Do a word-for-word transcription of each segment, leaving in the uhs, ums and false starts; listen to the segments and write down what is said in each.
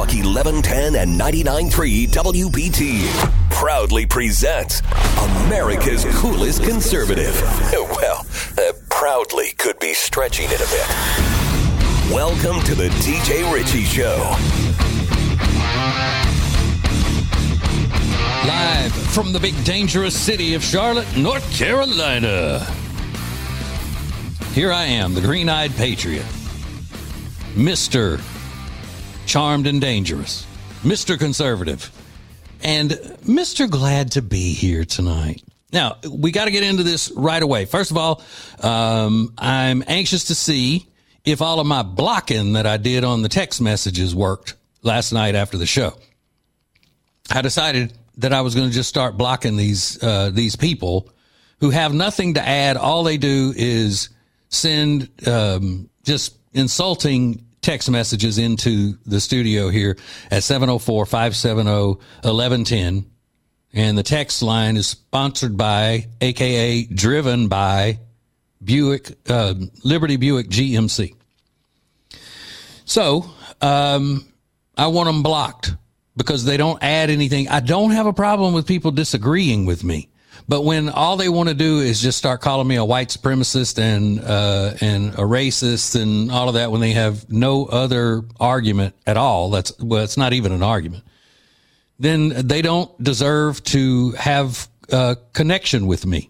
Talk eleven ten and ninety-nine point three W B T proudly presents America's Coolest Conservative. Well, uh, proudly could be stretching it a bit. Welcome to the D J Ritchie Show. Live from the big dangerous city of Charlotte, North Carolina. Here I am, the green-eyed patriot. Mister Charmed and Dangerous. Mister Conservative. And Mister Glad to be here tonight. Now, we got to get into this right away. First of all, um, I'm anxious to see if all of my blocking that I did on the text messages worked last night after the show. I decided that I was going to just start blocking these uh, these people who have nothing to add. All they do is send um, just insulting text messages into the studio here at seven oh four, five seven oh, eleven ten. And the text line is sponsored by, A K A driven by, Buick, uh, Liberty Buick G M C. So, um, I want them blocked because they don't add anything. I don't have a problem with people disagreeing with me. But when all they want to do is just start calling me a white supremacist and uh, and a racist and all of that, when they have no other argument at all, that's well, it's not even an argument, then they don't deserve to have a connection with me.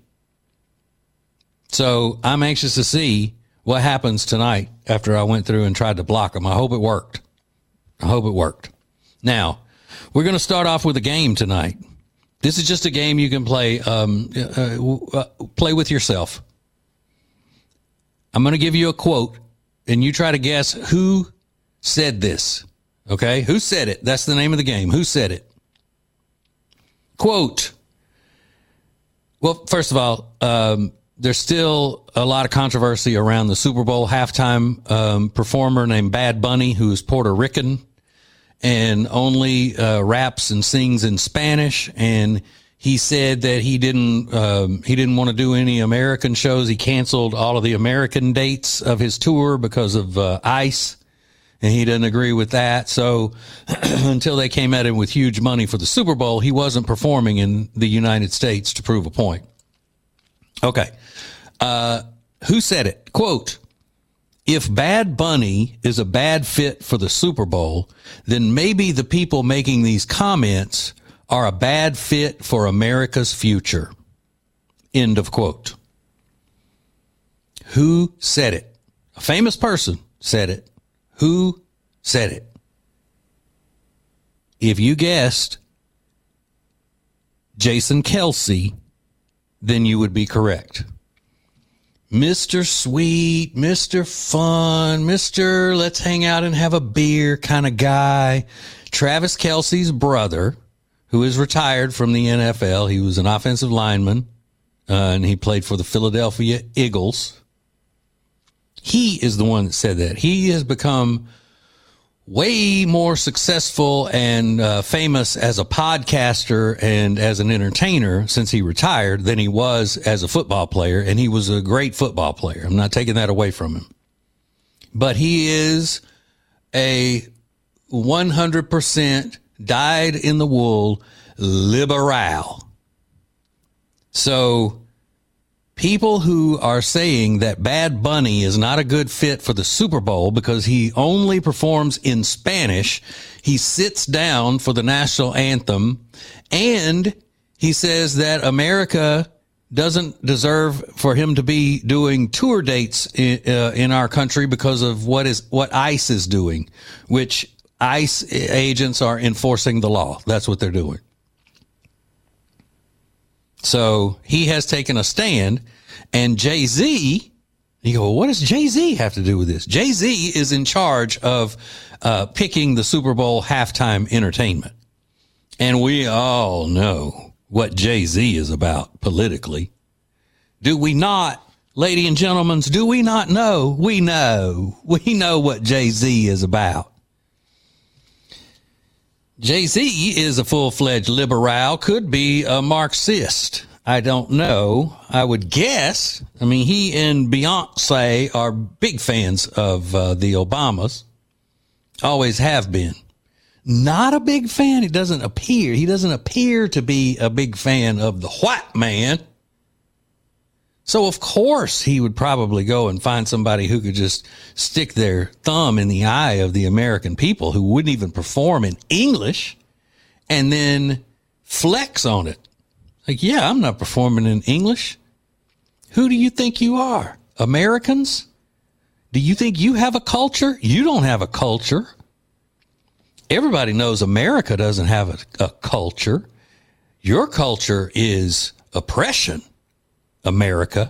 So I'm anxious to see what happens tonight after I went through and tried to block them. I hope it worked. I hope it worked. Now, we're going to start off with a game tonight. This is just a game you can play, um, uh, uh, play with yourself. I'm going to give you a quote, and you try to guess who said this. Okay? Who said it? That's the name of the game. Who said it? Quote. Well, first of all, um, there's still a lot of controversy around the Super Bowl halftime um, performer named Bad Bunny, who is Puerto Rican and only uh, raps and sings in Spanish. And he said that he didn't um, he didn't want to do any American shows. He canceled all of the American dates of his tour because of uh, ICE, and he didn't agree with that. So until they came at him with huge money for the Super Bowl, he wasn't performing in the United States to prove a point. Okay. Uh, who said it? Quote, "If Bad Bunny is a bad fit for the Super Bowl, then maybe the people making these comments are a bad fit for America's future." End of quote. Who said it? A famous person said it. Who said it? If you guessed Jason Kelce, then you would be correct. Mister Sweet, Mister Fun, Mister Let's hang out and have a beer kind of guy. Travis Kelce's brother, who is retired from the N F L. He was an offensive lineman, uh, and he played for the Philadelphia Eagles. He is the one that said that. He has become way more successful and uh, famous as a podcaster and as an entertainer since he retired than he was as a football player. And he was a great football player. I'm not taking that away from him. But he is a one hundred percent dyed-in-the-wool liberal. So people who are saying that Bad Bunny is not a good fit for the Super Bowl because he only performs in Spanish, he sits down for the national anthem, and he says that America doesn't deserve for him to be doing tour dates in, uh, in our country because of what is what ICE is doing, which ICE agents are enforcing the law. That's what they're doing. So he has taken a stand, and Jay-Z, you go, well, what does Jay-Z have to do with this? Jay-Z is in charge of uh, picking the Super Bowl halftime entertainment. And we all know what Jay-Z is about politically. Do we not, ladies and gentlemen, do we not know? We know. We know what Jay-Z is about. Jay-Z is a full-fledged liberal, could be a Marxist. I don't know. I would guess. I mean, he and Beyonce are big fans of uh, the Obamas. Always have been. not a big fan. He doesn't appear. He doesn't appear to be a big fan of the white man. So, of course, he would probably go and find somebody who could just stick their thumb in the eye of the American people, who wouldn't even perform in English, and then flex on it. Like, yeah, I'm not performing in English. Who do you think you are? Americans? Do you think you have a culture? You don't have a culture. Everybody knows America doesn't have a, a culture. Your culture is oppression, America.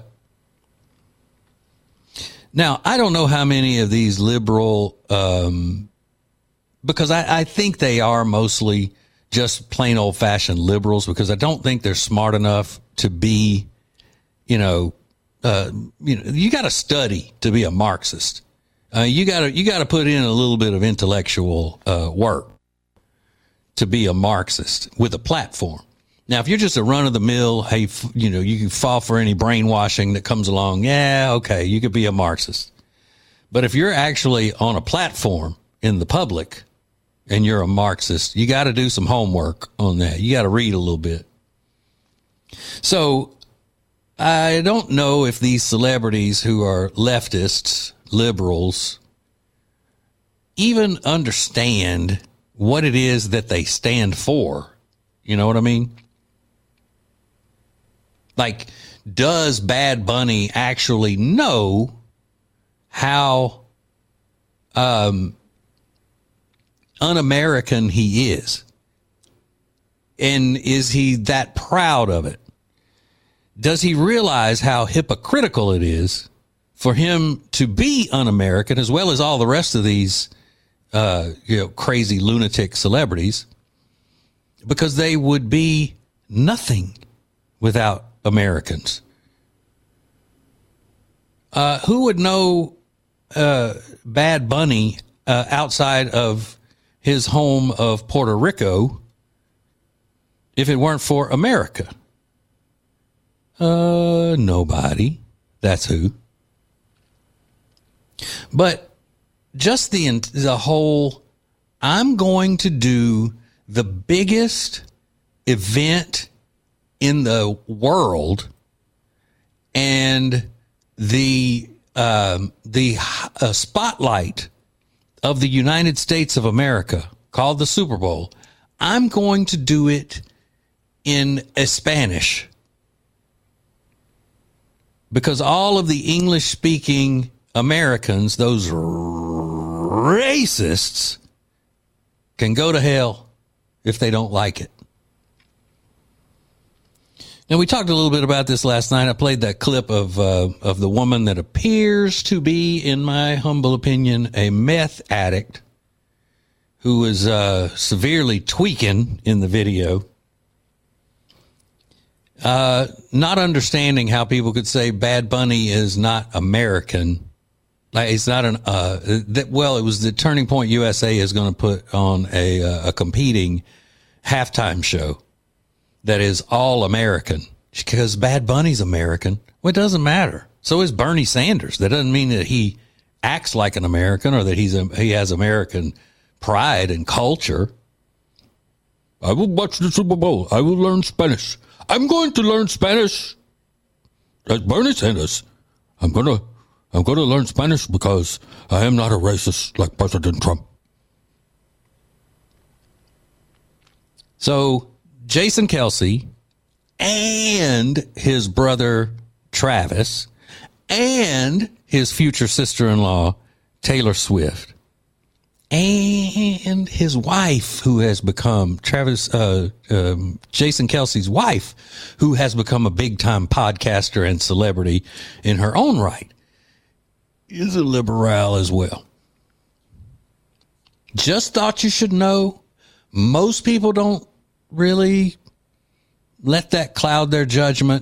Now, I don't know how many of these liberal, um, because I, I think they are mostly just plain old fashioned liberals, because I don't think they're smart enough to be, you know, uh, you know, you got to study to be a Marxist. Uh, you got to you got to put in a little bit of intellectual uh, work to be a Marxist with a platform. Now, if you're just a run of the mill, hey, you know, you can fall for any brainwashing that comes along. Yeah, okay, you could be a Marxist. But if you're actually on a platform in the public and you're a Marxist, you got to do some homework on that. You got to read a little bit. So I don't know if these celebrities who are leftists, liberals, even understand what it is that they stand for. You know what I mean? Like, does Bad Bunny actually know how um, un-American he is? And is he that proud of it? Does he realize how hypocritical it is for him to be un-American, as well as all the rest of these uh, you know, crazy lunatic celebrities, because they would be nothing without Americans? Uh, who would know uh, Bad Bunny uh, outside of his home of Puerto Rico if it weren't for America? Uh, nobody. That's who. But just the the whole, I'm going to do the biggest event in the world, and the um, the uh, spotlight of the United States of America, called the Super Bowl, I'm going to do it in Spanish, because all of the English-speaking Americans, those racists, can go to hell if they don't like it. Now, we talked a little bit about this last night. I played that clip of uh, of the woman that appears to be, in my humble opinion, a meth addict who was uh, severely tweaking in the video. Uh, not understanding how people could say Bad Bunny is not American. Like, it's not an, uh, that, well, it was the Turning Point U S A is going to put on a, uh, a competing halftime show that is all American, because Bad Bunny's American. Well, it doesn't matter. So is Bernie Sanders. That doesn't mean that he acts like an American or that he's a, he has American pride and culture. I will watch the Super Bowl. I will learn Spanish. I'm going to learn Spanish. As Bernie Sanders, I'm going to I'm going to learn Spanish because I am not a racist like President Trump. So Jason Kelce and his brother Travis and his future sister-in-law Taylor Swift and his wife, who has become Travis, uh, um, Jason Kelce's wife, who has become a big-time podcaster and celebrity in her own right, is a liberal as well. Just thought you should know, most people don't really let that cloud their judgment.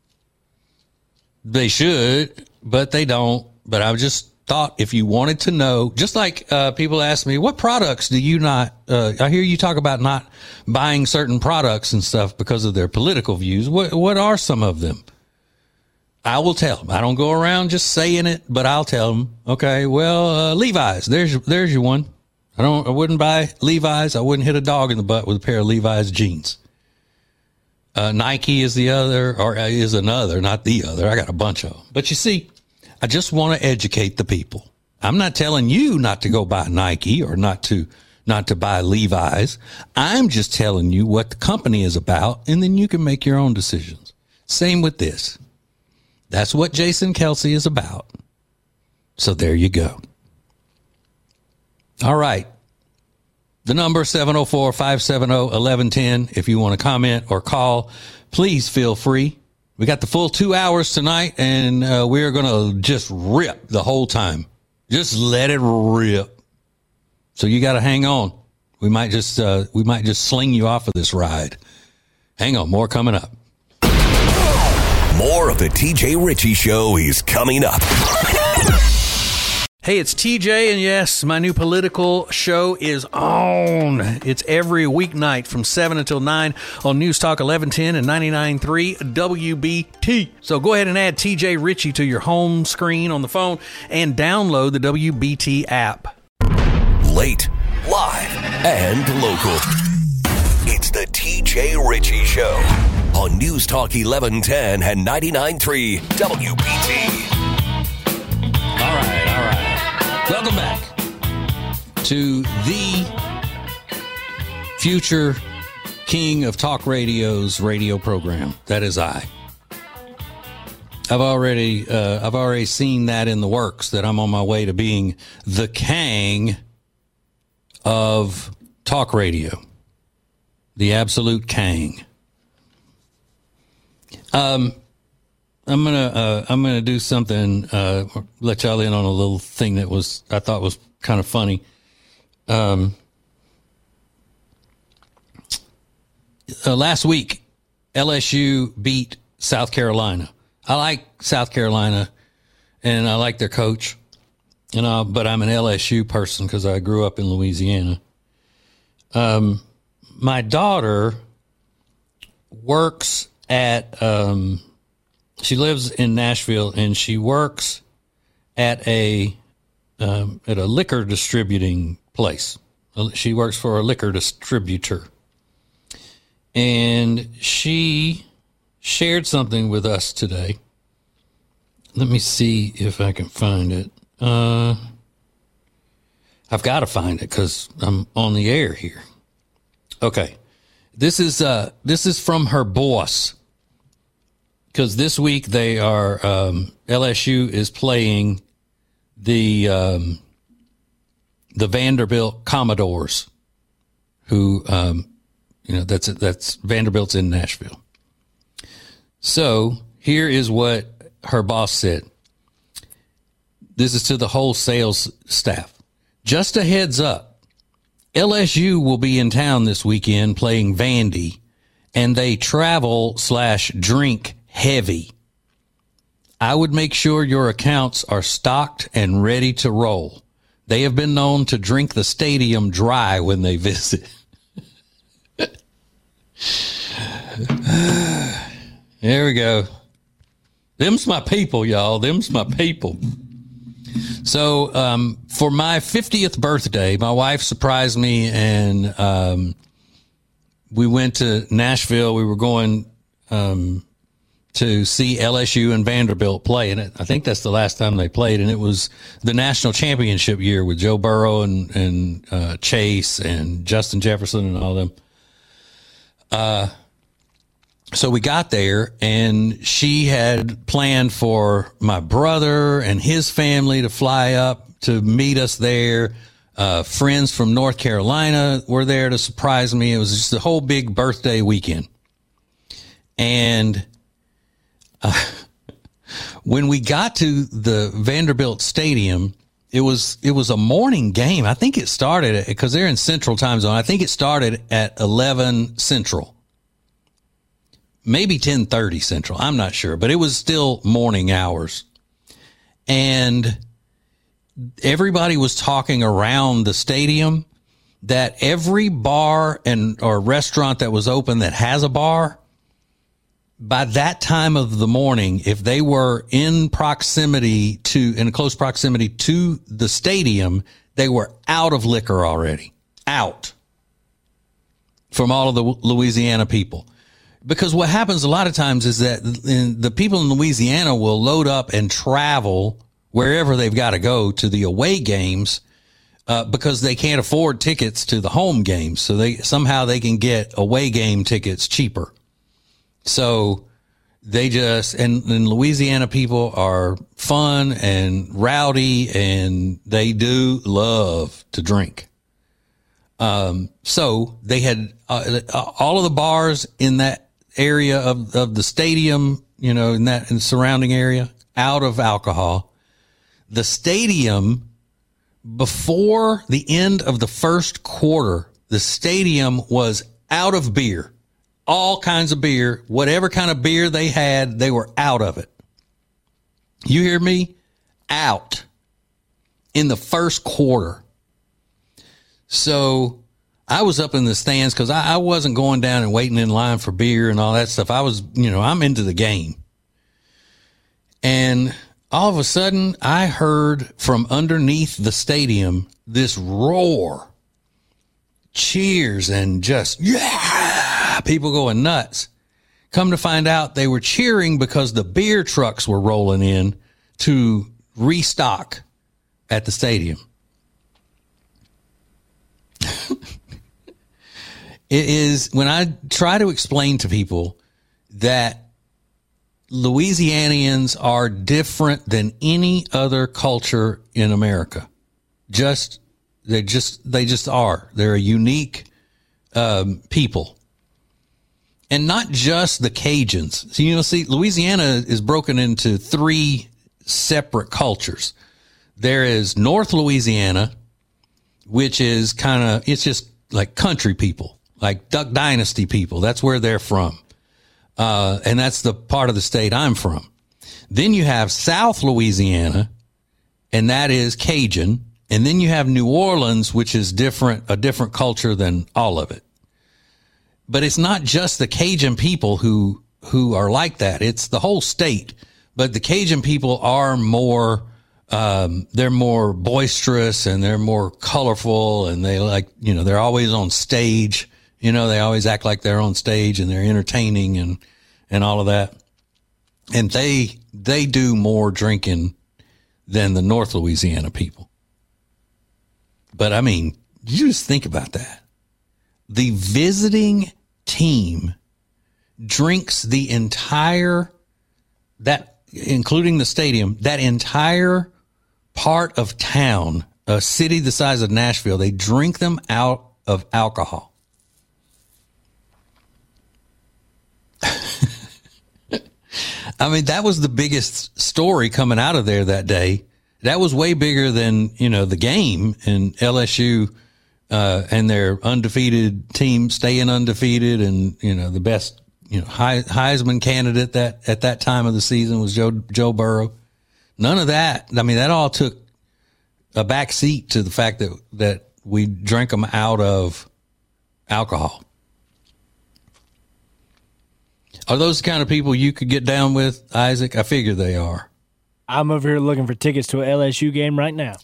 They should, but they don't. But I just thought if you wanted to know, just like uh, people ask me, what products do you not, uh, I hear you talk about not buying certain products and stuff because of their political views. What, what are some of them? I will tell them. I don't go around just saying it, but I'll tell them, okay, well, uh, Levi's, there's, there's your one. I don't, I wouldn't buy Levi's. I wouldn't hit a dog in the butt with a pair of Levi's jeans. Uh, Nike is the other, or is another, not the other. I got a bunch of them. But you see, I just want to educate the people. I'm not telling you not to go buy Nike or not to, not to buy Levi's. I'm just telling you what the company is about, and then you can make your own decisions. Same with this. That's what Jason Kelsey is about. So there you go. All right. The number seven oh four, five seven oh, one one one oh. If you want to comment or call, please feel free. We got the full two hours tonight, and uh, we're going to just rip the whole time. Just let it rip. So you got to hang on. We might just uh, we might just sling you off of this ride. Hang on, more coming up. More of the T J Ritchie Show is coming up. Hey, it's T J, and yes, my new political show is on. It's every weeknight from seven until nine on News Talk eleven ten and ninety-nine point three W B T. So go ahead and add T J Ritchie to your home screen on the phone and download the W B T app. Late, live, and local. It's the T J Ritchie Show on News Talk eleven ten and ninety-nine point three W B T. All right, all right. Welcome back to the future king of talk radio's radio program. That is I. I've already, uh, I've already seen that in the works, that I'm on my way to being the Kang of talk radio, the absolute Kang. Um. I'm gonna uh, I'm gonna do something. Uh, let y'all in on a little thing that was I thought was kind of funny. Um, uh, last week, L S U beat South Carolina. I like South Carolina, and I like their coach. You know, but I'm an L S U person because I grew up in Louisiana. Um, my daughter works at. Um, She lives in Nashville, and she works at a um, at a liquor distributing place. She works for a liquor distributor, and she shared something with us today. Let me see if I can find it. Uh, I've got to find it because I'm on the air here. Okay, this is uh, this is from her boss. Because this week they are, um, L S U is playing the um, the Vanderbilt Commodores, who, um, you know, that's that's Vanderbilt's in Nashville. So here is what her boss said. This is to the whole sales staff. Just a heads up, L S U will be in town this weekend playing Vandy, and they travel slash drink heavy. I would make sure your accounts are stocked and ready to roll. They have been known to drink the stadium dry when they visit. There we go. Them's my people, y'all. Them's my people. So um, for my fiftieth birthday, my wife surprised me, and um, we went to Nashville. We were going um, to see L S U and Vanderbilt play, and I think that's the last time they played, and it was the national championship year with Joe Burrow and, and uh, Chase and Justin Jefferson and all them. Uh, so we got there, and she had planned for my brother and his family to fly up to meet us there. Uh, friends from North Carolina were there to surprise me. It was just a whole big birthday weekend. And uh, when we got to the Vanderbilt Stadium, it was it was a morning game. I think it started because they're in Central Time Zone. I think it started at eleven Central, maybe ten thirty Central. I'm not sure, but it was still morning hours. And everybody was talking around the stadium that every bar and or restaurant that was open that has a bar, by that time of the morning, if they were in proximity to, in close proximity to the stadium, They were out of liquor already, out from all of the Louisiana people. Because what happens a lot of times is that the people in Louisiana will load up and travel wherever they've got to go to the away games uh, because they can't afford tickets to the home games. So they somehow they can get away game tickets cheaper. So they just, and, and Louisiana people are fun and rowdy, and they do love to drink. Um, so they had uh, all of the bars in that area of, of the stadium, you know, in that in the surrounding area, out of alcohol. The stadium, before the end of the first quarter, the stadium was out of beer. All kinds of beer, whatever kind of beer they had, they were out of it. You hear me? Out in the first quarter. So I was up in the stands because I, I wasn't going down and waiting in line for beer and all that stuff. I was, you know, I'm into the game. And all of a sudden, I heard from underneath the stadium this roar, cheers, and just, yeah, people going nuts. Come to find out, they were cheering because the beer trucks were rolling in to restock at the stadium. It is, when I try to explain to people that Louisianians are different than any other culture in America. Just, they just, they just are. They're a unique um, people. And not just the Cajuns. So, you know, see, Louisiana is broken into three separate cultures. There is North Louisiana, which is kind of, it's just like country people, like Duck Dynasty people. That's where they're from. Uh, and that's the part of the state I'm from. Then you have South Louisiana, and that is Cajun. And then you have New Orleans, which is different, a different culture than all of it. But it's not just the Cajun people who, who are like that. It's the whole state. But the Cajun people are more, um, they're more boisterous and they're more colorful, and they like, you know, they're always on stage. You know, they always act like they're on stage and they're entertaining and, and all of that. And they, they do more drinking than the North Louisiana people. But I mean, you just think about that. The visiting team drinks the entire, that, including the stadium, that entire part of town, a city the size of Nashville, they drink them out of alcohol. I mean, that was the biggest story coming out of there that day. That was way bigger than, you know, the game, and L S U uh, and their undefeated team staying undefeated, and, you know, the best, you know, Heisman candidate that at that time of the season was Joe Joe Burrow. None of that. I mean, that all took a back seat to the fact that that we drank them out of alcohol. Are those the kind of people you could get down with, Isaac? I figure they are. I'm over here looking for tickets to an L S U game right now.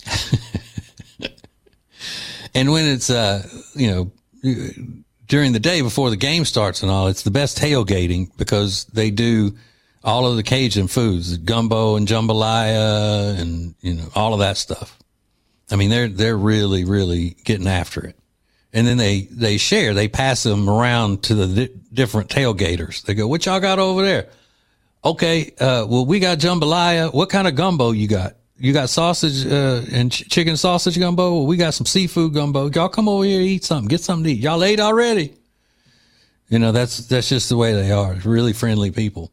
And when it's, uh, you know, during the day before the game starts and all, it's the best tailgating because they do all of the Cajun foods, gumbo and jambalaya and, you know, all of that stuff. I mean, they're, they're really, really getting after it. And then they, they share, they pass them around to the di- different tailgaters. They go, what y'all got over there? Okay. Uh, well, we got jambalaya. What kind of gumbo you got? You got sausage, uh, and ch- chicken sausage gumbo? Well, we got some seafood gumbo. Y'all come over here, eat something, get something to eat. Y'all ate already? You know, that's, that's just the way they are. Really friendly people.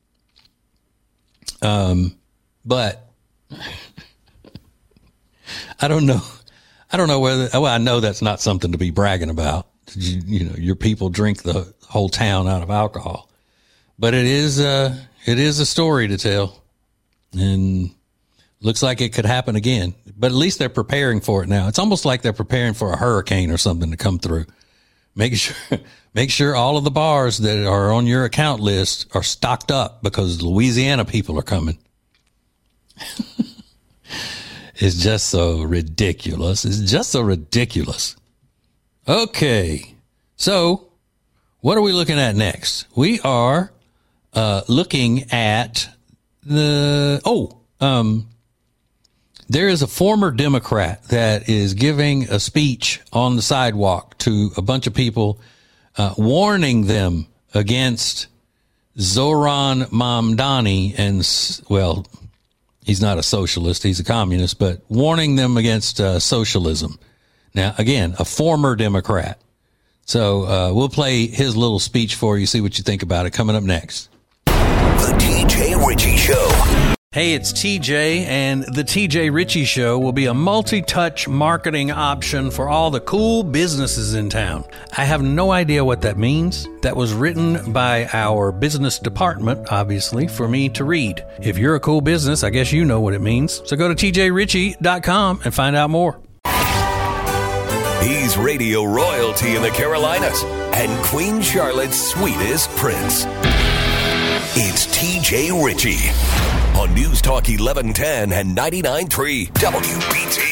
Um, but I don't know. I don't know whether, well, I know that's not something to be bragging about. You, you know, your people drink the whole town out of alcohol, but it is, uh, it is a story to tell, and looks like it could happen again, but at least they're preparing for it now. It's almost like they're preparing for a hurricane or something to come through. Make sure, make sure all of the bars that are on your account list are stocked up because Louisiana people are coming. is just so ridiculous. It's just so ridiculous. Okay. So what are we looking at next? We are uh, looking at the, oh, um, there is a former Democrat that is giving a speech on the sidewalk to a bunch of people, uh, warning them against Zoran Mamdani and, well, he's not a socialist, he's a communist, but warning them against uh, socialism. Now, again, a former Democrat. So uh, we'll play his little speech for you, see what you think about it, coming up next. The T J Ritchie Show. Hey, it's T J, and the T J Ritchie Show will be a multi-touch marketing option for all the cool businesses in town. I have no idea what that means. That was written by our business department, obviously, for me to read. If you're a cool business, I guess you know what it means. So go to T J Ritchie dot com and find out more. He's radio royalty in the Carolinas and Queen Charlotte's sweetest prince. It's T J Ritchie on News Talk eleven ten and ninety-nine point three W B T.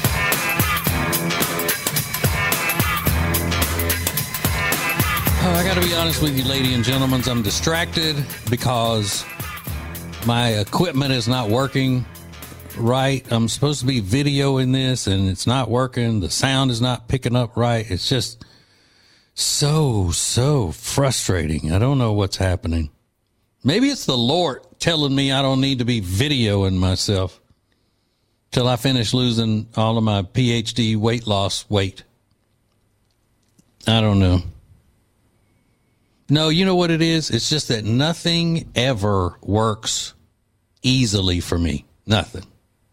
Oh, I got to be honest with you, ladies and gentlemen. I'm distracted because my equipment is not working right. I'm supposed to be videoing this, and it's not working. The sound is not picking up right. It's just so, so frustrating. I don't know what's happening. Maybe it's the Lord telling me I don't need to be videoing myself till I finish losing all of my P H D weight loss weight. I don't know. No, you know what it is? It's just that nothing ever works easily for me. Nothing.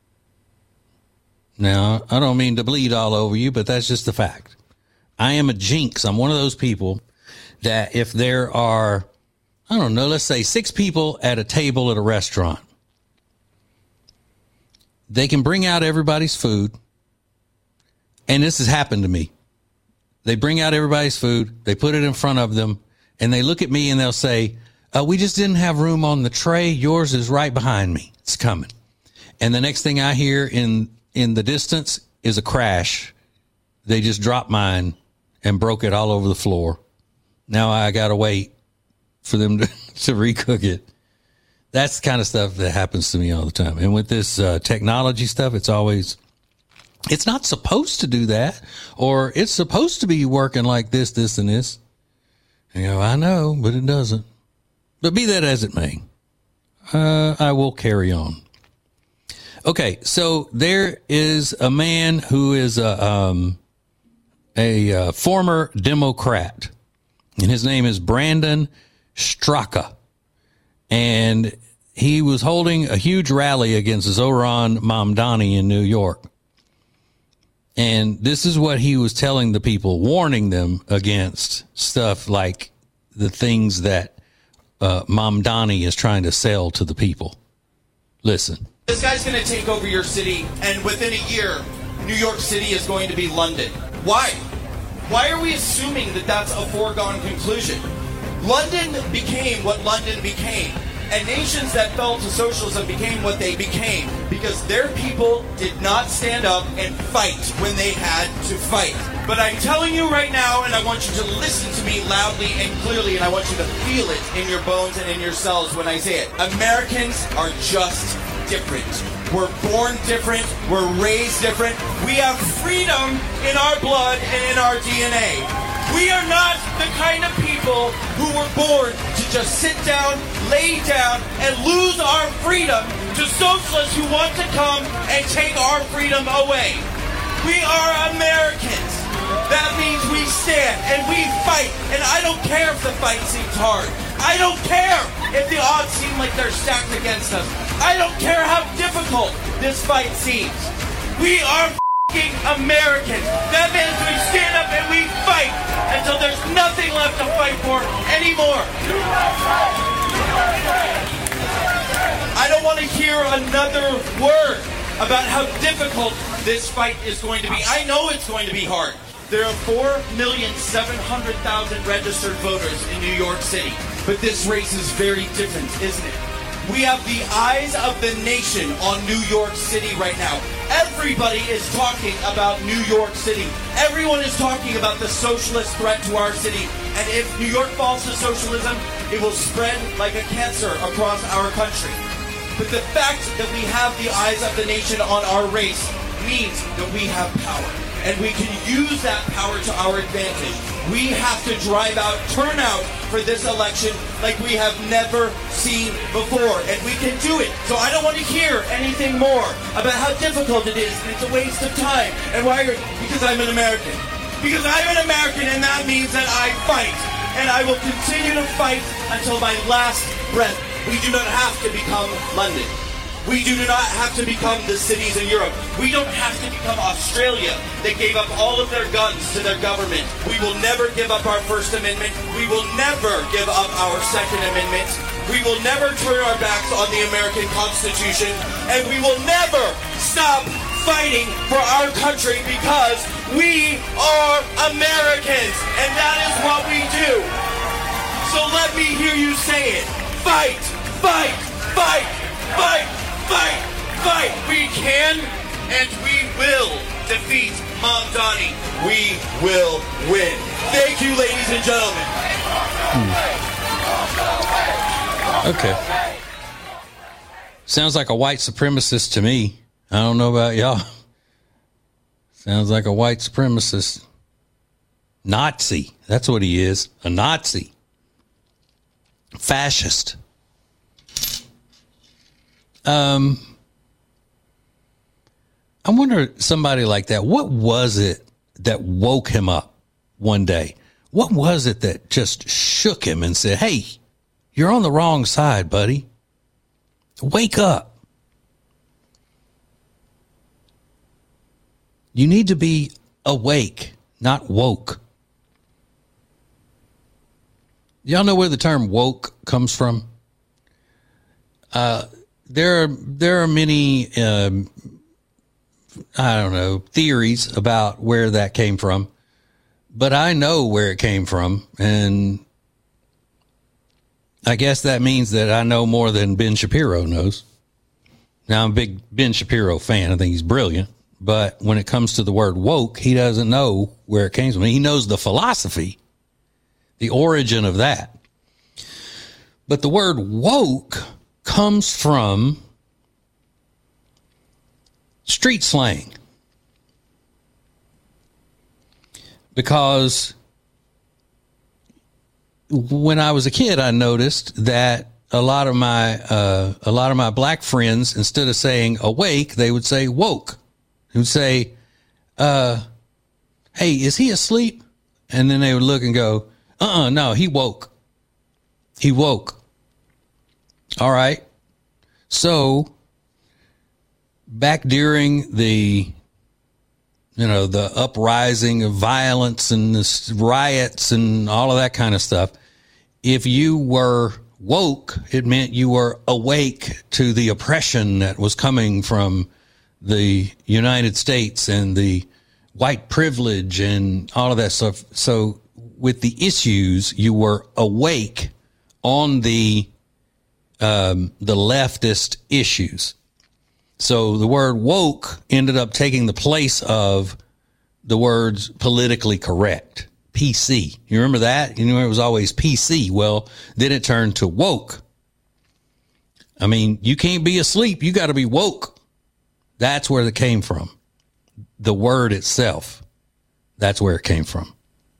Now, I don't mean to bleed all over you, but that's just the fact. I am a jinx. I'm one of those people that if there are, I don't know, let's say six people at a table at a restaurant, they can bring out everybody's food. And this has happened to me. They bring out everybody's food. They put it in front of them and they look at me and they'll say, uh, we just didn't have room on the tray. Yours is right behind me. It's coming. And the next thing I hear in, in the distance is a crash. They just dropped mine and broke it all over the floor. Now I got to wait for them to, to recook it. That's the kind of stuff that happens to me all the time. And with this uh, technology stuff, it's always, it's not supposed to do that, or it's supposed to be working like this, this, and this. And you know, I know, but it doesn't. But be that as it may, uh, I will carry on. Okay, so there is a man who is a, um, a uh, former Democrat, and his name is Brandon Straka. And he was holding a huge rally against Zoran Mamdani in New York. And this is what he was telling the people, warning them against stuff like the things that uh, Mamdani is trying to sell to the people. Listen. This guy's going to take over your city, and within a year, New York City is going to be London. Why? Why are we assuming that that's a foregone conclusion? London became what London became, and nations that fell to socialism became what they became because their people did not stand up and fight when they had to fight. But I'm telling you right now, and I want you to listen to me loudly and clearly, and I want you to feel it in your bones and in your cells when I say it. Americans are just different. We're born different. We're raised different. We have freedom in our blood and in our D N A. We are not the kind of people who were born to just sit down, lay down, and lose our freedom to socialists who want to come and take our freedom away. We are Americans. That means we stand and we fight. And I don't care if the fight seems hard. I don't care if the odds seem like they're stacked against us. I don't care how difficult this fight seems. We are Americans. That means we stand up and we fight until there's nothing left to fight for anymore. I don't want to hear another word about how difficult this fight is going to be. I know it's going to be hard. There are four million seven hundred thousand registered voters in New York City. But this race is very different, isn't it? We have the eyes of the nation on New York City right now. Everybody is talking about New York City. Everyone is talking about the socialist threat to our city. And if New York falls to socialism, it will spread like a cancer across our country. But the fact that we have the eyes of the nation on our race means that we have power. And we can use that power to our advantage. We have to drive out turnout for this election like we have never seen before. And we can do it. So I don't want to hear anything more about how difficult it is. And it's a waste of time. And why? Are, because I'm an American. Because I'm an American, and that means that I fight. And I will continue to fight until my last breath. We do not have to become London. We do not have to become the cities in Europe. We don't have to become Australia that gave up all of their guns to their government. We will never give up our First Amendment. We will never give up our Second Amendment. We will never turn our backs on the American Constitution. And we will never stop fighting for our country because we are Americans. And that is what we do. So let me hear you say it. Fight, fight, fight, fight. Fight! Fight! We can and we will defeat Mamdani. We will win. Thank you, ladies and gentlemen. Hmm. Okay. Sounds like a white supremacist to me. I don't know about y'all. Sounds like a white supremacist. Nazi. That's what he is. A Nazi. Fascist. Um, I wonder, somebody like that, what was it that woke him up one day? What was it that just shook him and said, hey, you're on the wrong side, buddy. Wake up. You need to be awake, not woke. Y'all know where the term woke comes from? Uh, There are there are many, um, I don't know, theories about where that came from, but I know where it came from, and I guess that means that I know more than Ben Shapiro knows. Now, I'm a big Ben Shapiro fan. I think he's brilliant, but when it comes to the word woke, he doesn't know where it came from. He knows the philosophy, the origin of that. But the word woke comes from street slang, because when I was a kid, I noticed that a lot of my uh, a lot of my black friends, instead of saying awake, they would say woke. They would say, uh, "Hey, is he asleep?" And then they would look and go, "Uh-uh, no, he woke. He woke." All right. So back during the, you know, the uprising of violence and the riots and all of that kind of stuff, if you were woke, it meant you were awake to the oppression that was coming from the United States and the white privilege and all of that stuff. So with the issues, you were awake on the Um, the leftist issues. So the word woke ended up taking the place of the words politically correct, P C. You remember that? You know, it was always P C. Well, then it turned to woke. I mean, you can't be asleep. You got to be woke. That's where it came from. The word itself. That's where it came from.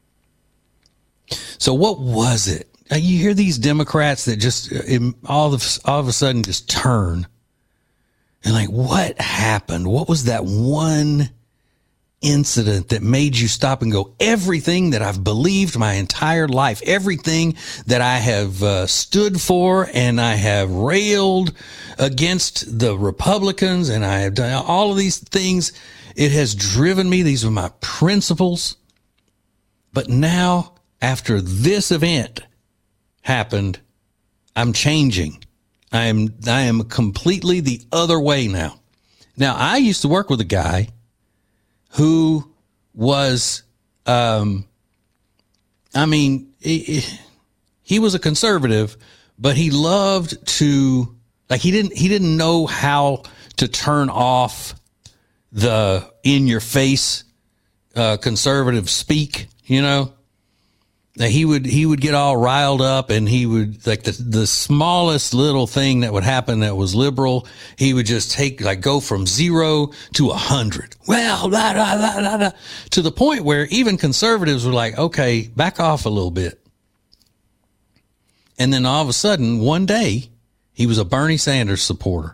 So what was it? You hear these Democrats that just all of all of a sudden just turn, and like, what happened? What was that one incident that made you stop and go, everything that I've believed my entire life, everything that I have uh, stood for, and I have railed against the Republicans, and I have done all of these things. It has driven me. These are my principles. But now, after this event happened, I'm changing. I am, I am completely the other way now. Now, I used to work with a guy who was, um, I mean, he, he was a conservative, but he loved to Like he didn't, he didn't know how to turn off the in your face, uh, conservative speak, you know. Now he would, he would get all riled up, and he would, like the, the smallest little thing that would happen that was liberal, he would just take, like, go from zero to a hundred. Well, blah, blah, blah, blah, blah, to the point where even conservatives were like, okay, back off a little bit. And then all of a sudden, one day, he was a Bernie Sanders supporter.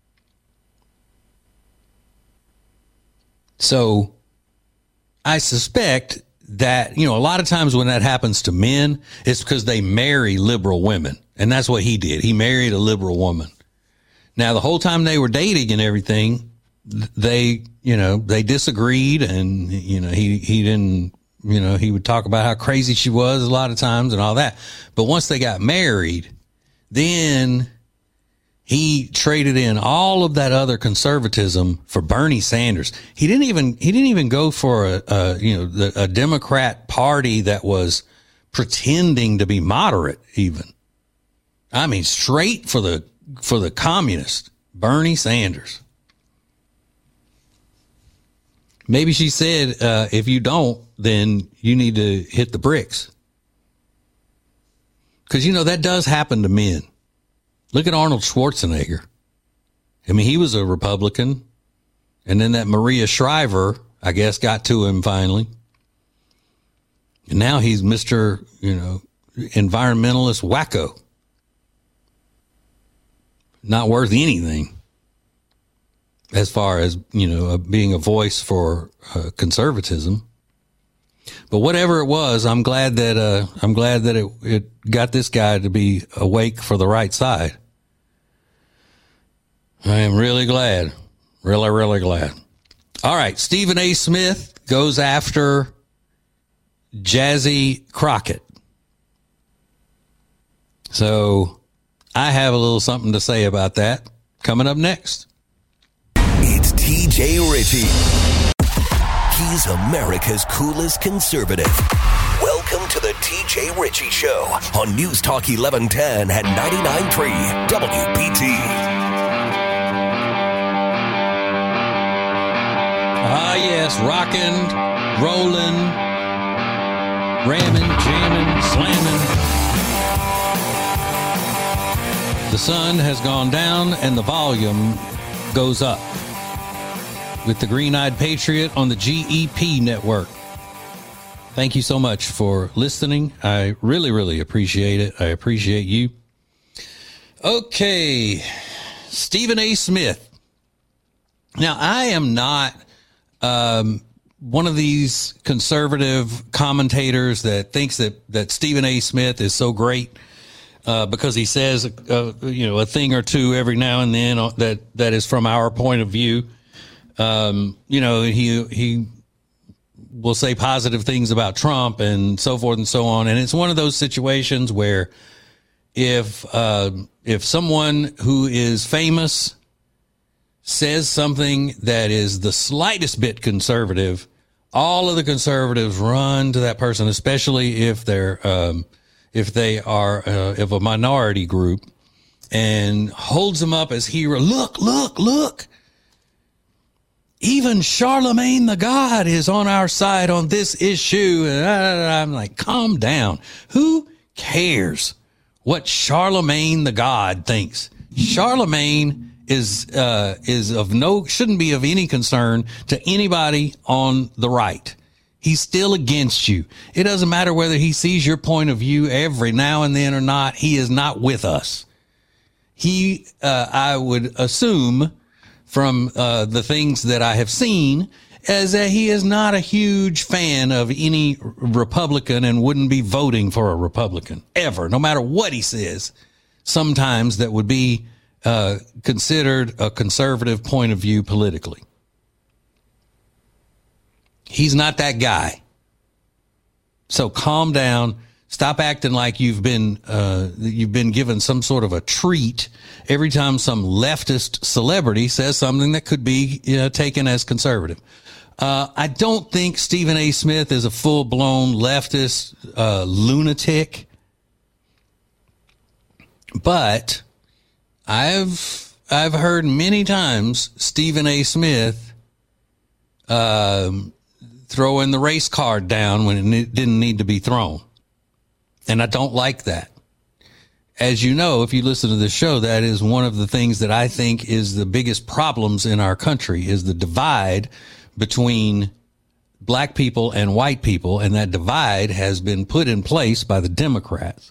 So I suspect that, you know, a lot of times when that happens to men, it's because they marry liberal women. And that's what he did. He married a liberal woman. Now, the whole time they were dating and everything, they, you know, they disagreed, and, you know, he, he didn't, you know, he would talk about how crazy she was a lot of times and all that. But once they got married, then he traded in all of that other conservatism for Bernie Sanders. He didn't even, he didn't even go for a, a you know, the, a Democrat party that was pretending to be moderate even. I mean, straight for the, for the communist, Bernie Sanders. Maybe she said, uh, if you don't, then you need to hit the bricks. Cause you know, that does happen to men. Look at Arnold Schwarzenegger. I mean, he was a Republican, and then that Maria Shriver, I guess, got to him finally. And now he's Mister, you know, environmentalist wacko. Not worth anything as far as, you know, being a voice for uh, conservatism. But whatever it was, I'm glad that, uh, I'm glad that it, it got this guy to be awake for the right side. I am really glad. Really, really glad. All right. Stephen A. Smith goes after Jazzy Crockett. So I have a little something to say about that coming up next. It's T J Ritchie. He's America's coolest conservative. Welcome to the T J Ritchie Show on News Talk eleven ten at ninety-nine point three W B T. Ah, yes, rocking, rolling, ramming, jamming, slamming. The sun has gone down and the volume goes up with the Green-Eyed Patriot on the G E P network. Thank you so much for listening. I really, really appreciate it. I appreciate you. Okay, Stephen A. Smith. Now, I am not Um, one of these conservative commentators that thinks that, that Stephen A. Smith is so great uh, because he says, uh, you know, a thing or two every now and then that, that is from our point of view. Um, you know, he, he will say positive things about Trump and so forth and so on. And it's one of those situations where if, uh, if someone who is famous says something that is the slightest bit conservative, all of the conservatives run to that person, especially if they're, um, if they are, uh, of a minority group, and holds them up as hero. Look, look, look. Even Charlemagne the God is on our side on this issue. And I'm like, calm down. Who cares what Charlemagne the God thinks? Charlemagne is uh is of no shouldn't be of any concern to anybody on the right. He's still against you. It doesn't matter whether he sees your point of view every now and then or not. He is not with us. He uh I would assume from uh the things that I have seen is that he is not a huge fan of any Republican and wouldn't be voting for a Republican ever, no matter what he says. Sometimes that would be Uh, considered a conservative point of view politically. He's not that guy. So calm down. Stop acting like you've been uh, you've been given some sort of a treat every time some leftist celebrity says something that could be, you know, taken as conservative. Uh, I don't think Stephen A. Smith is a full-blown leftist uh, lunatic, but I've I've heard many times Stephen A. Smith um, throwing the race card down when it ne- didn't need to be thrown. And I don't like that. As you know, if you listen to this show, that is one of the things that I think is the biggest problems in our country, is the divide between black people and white people. And that divide has been put in place by the Democrats.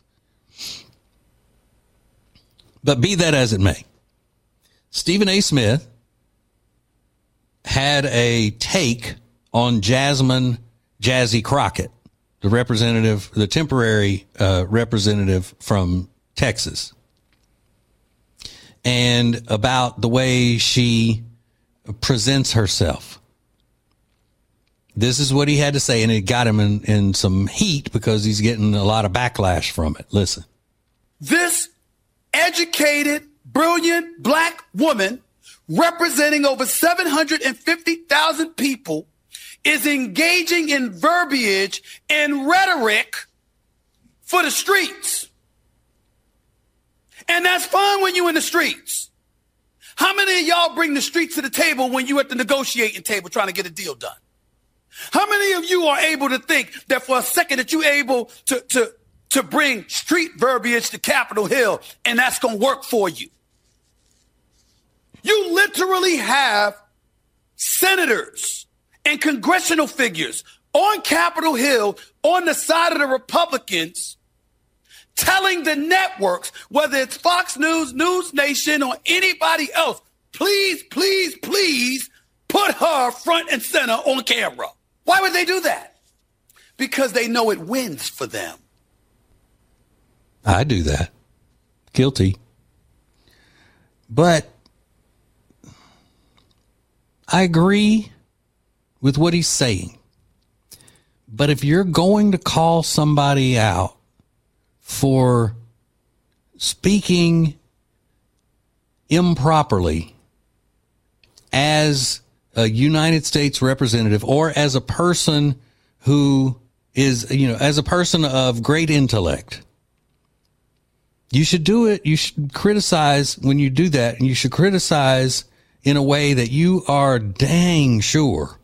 But be that as it may, Stephen A. Smith had a take on Jasmine Jazzy Crockett, the representative, the temporary uh, representative from Texas, and about the way she presents herself. This is what he had to say, and it got him in, in some heat because he's getting a lot of backlash from it. Listen. This educated, brilliant black woman representing over seven hundred fifty thousand people is engaging in verbiage and rhetoric for the streets. And that's fine when you're in the streets. How many of y'all bring the streets to the table when you at the negotiating table trying to get a deal done? How many of you are able to think that for a second that you're able to, to, to bring street verbiage to Capitol Hill and that's going to work for you? You literally have senators and congressional figures on Capitol Hill on the side of the Republicans telling the networks, whether it's Fox News, News Nation, or anybody else, please, please, please put her front and center on camera. Why would they do that? Because they know it wins for them. I do that. Guilty. But I agree with what he's saying. But if you're going to call somebody out for speaking improperly as a United States representative or as a person who is, you know, as a person of great intellect, you should do it. You should criticize when you do that, and you should criticize in a way that you are dang sure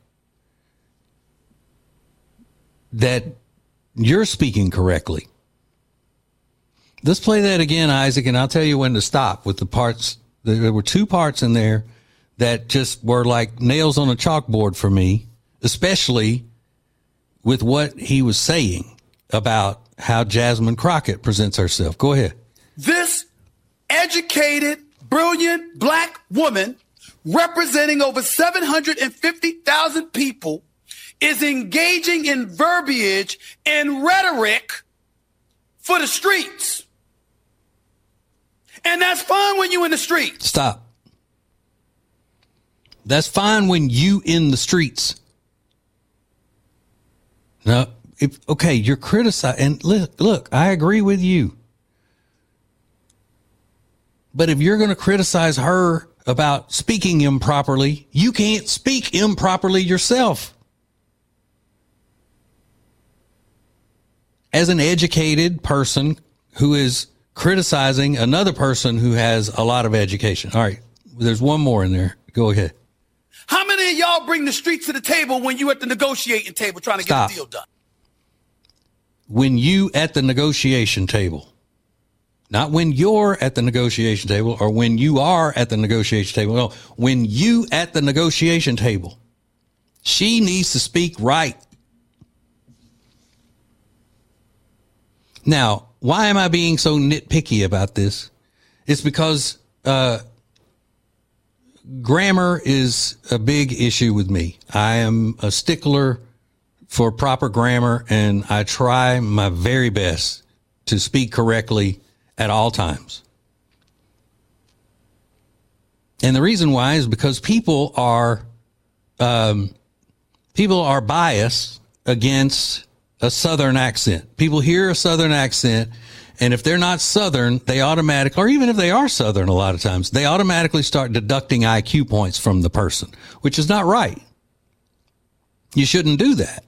that you're speaking correctly. Let's play that again, Isaac, and I'll tell you when to stop with the parts. There were two parts in there that just were like nails on a chalkboard for me, especially with what he was saying about how Jasmine Crockett presents herself. Go ahead. This educated, brilliant black woman representing over seven hundred fifty thousand people is engaging in verbiage and rhetoric for the streets. And that's fine when you're in the streets. Stop. That's fine when you in the streets. Now, if, okay, you're criticizing. And look, look, I agree with you. But if you're going to criticize her about speaking improperly, you can't speak improperly yourself. As an educated person who is criticizing another person who has a lot of education. All right, there's one more in there. Go ahead. How many of y'all bring the streets to the table when you at the negotiating table trying to Stop. get a deal done? When you at the negotiation table, not when you're at the negotiation table or when you are at the negotiation table. No, when you at the negotiation table, she needs to speak right. Now, why am I being so nitpicky about this? It's because uh, grammar is a big issue with me. I am a stickler for proper grammar, and I try my very best to speak correctly at all times. And the reason why is because people are um, people are biased against a Southern accent. People hear a Southern accent, and if they're not Southern, they automatically, or even if they are Southern a lot of times, they automatically start deducting I Q points from the person, which is not right. You shouldn't do that.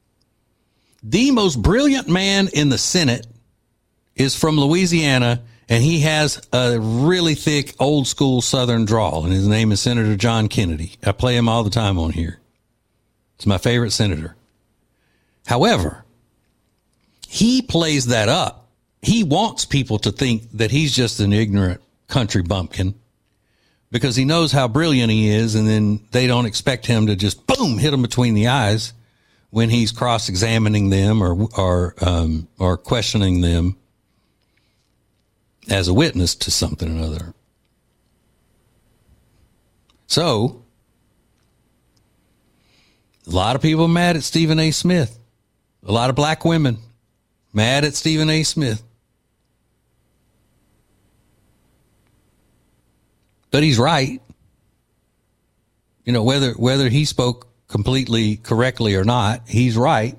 The most brilliant man in the Senate is from Louisiana, And he has a really thick, old school Southern drawl, and his name is Senator John Kennedy. I play him all the time on here. It's my favorite senator. However, he plays that up. He wants people to think that he's just an ignorant country bumpkin because he knows how brilliant he is, and then they don't expect him to just, boom, hit them between the eyes when he's cross-examining them or or um, or questioning them as a witness to something or other. So, a lot of people mad at Stephen A. Smith. A lot of black women mad at Stephen A. Smith. But he's right. You know, whether whether he spoke completely correctly or not, he's right.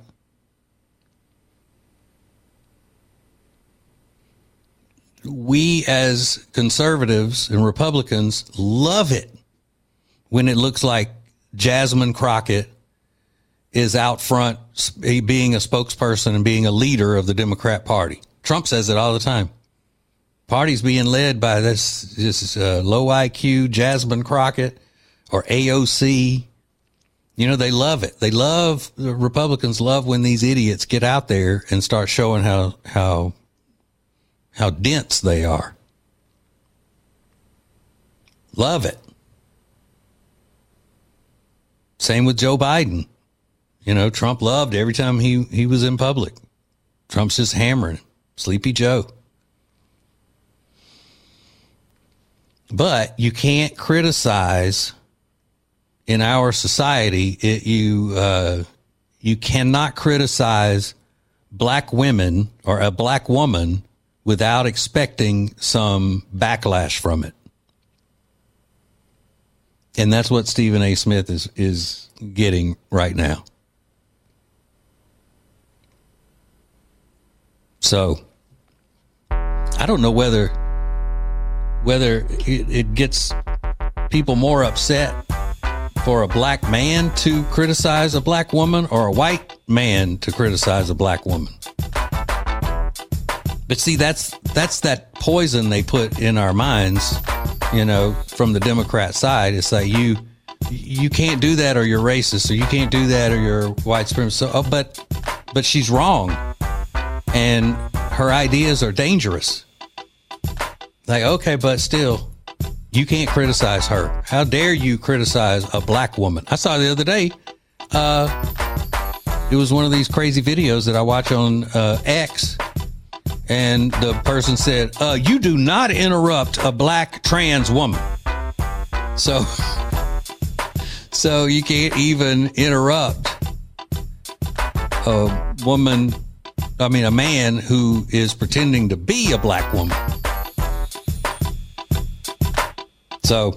We as conservatives and Republicans love it when it looks like Jasmine Crockett is out front being a spokesperson and being a leader of the Democrat Party. Trump says it all the time. Party's being led by this, this uh, low I Q Jasmine Crockett or A O C. You know, they love it. They love, the Republicans love when these idiots get out there and start showing how, how, how dense they are. Love it. Same with Joe Biden. You know, Trump loved every time he, he was in public. Trump's just hammering Sleepy Joe. But you can't criticize in our society. It, you uh, you cannot criticize black women or a black woman without expecting some backlash from it. And that's what Stephen A. Smith is is getting right now. So I don't know whether whether it, it gets people more upset for a black man to criticize a black woman or a white man to criticize a black woman. But see, that's that's that poison they put in our minds, you know, from the Democrat side. It's like you you can't do that or you're racist, or you can't do that or you're white supremacist. So, oh, but but she's wrong, and her ideas are dangerous. Like, okay, but still, you can't criticize her. How dare you criticize a black woman? I saw the other day, uh, it was one of these crazy videos that I watch on uh, X, and the person said, uh, you do not interrupt a black trans woman. So, so you can't even interrupt a woman, I mean, a man who is pretending to be a black woman. So,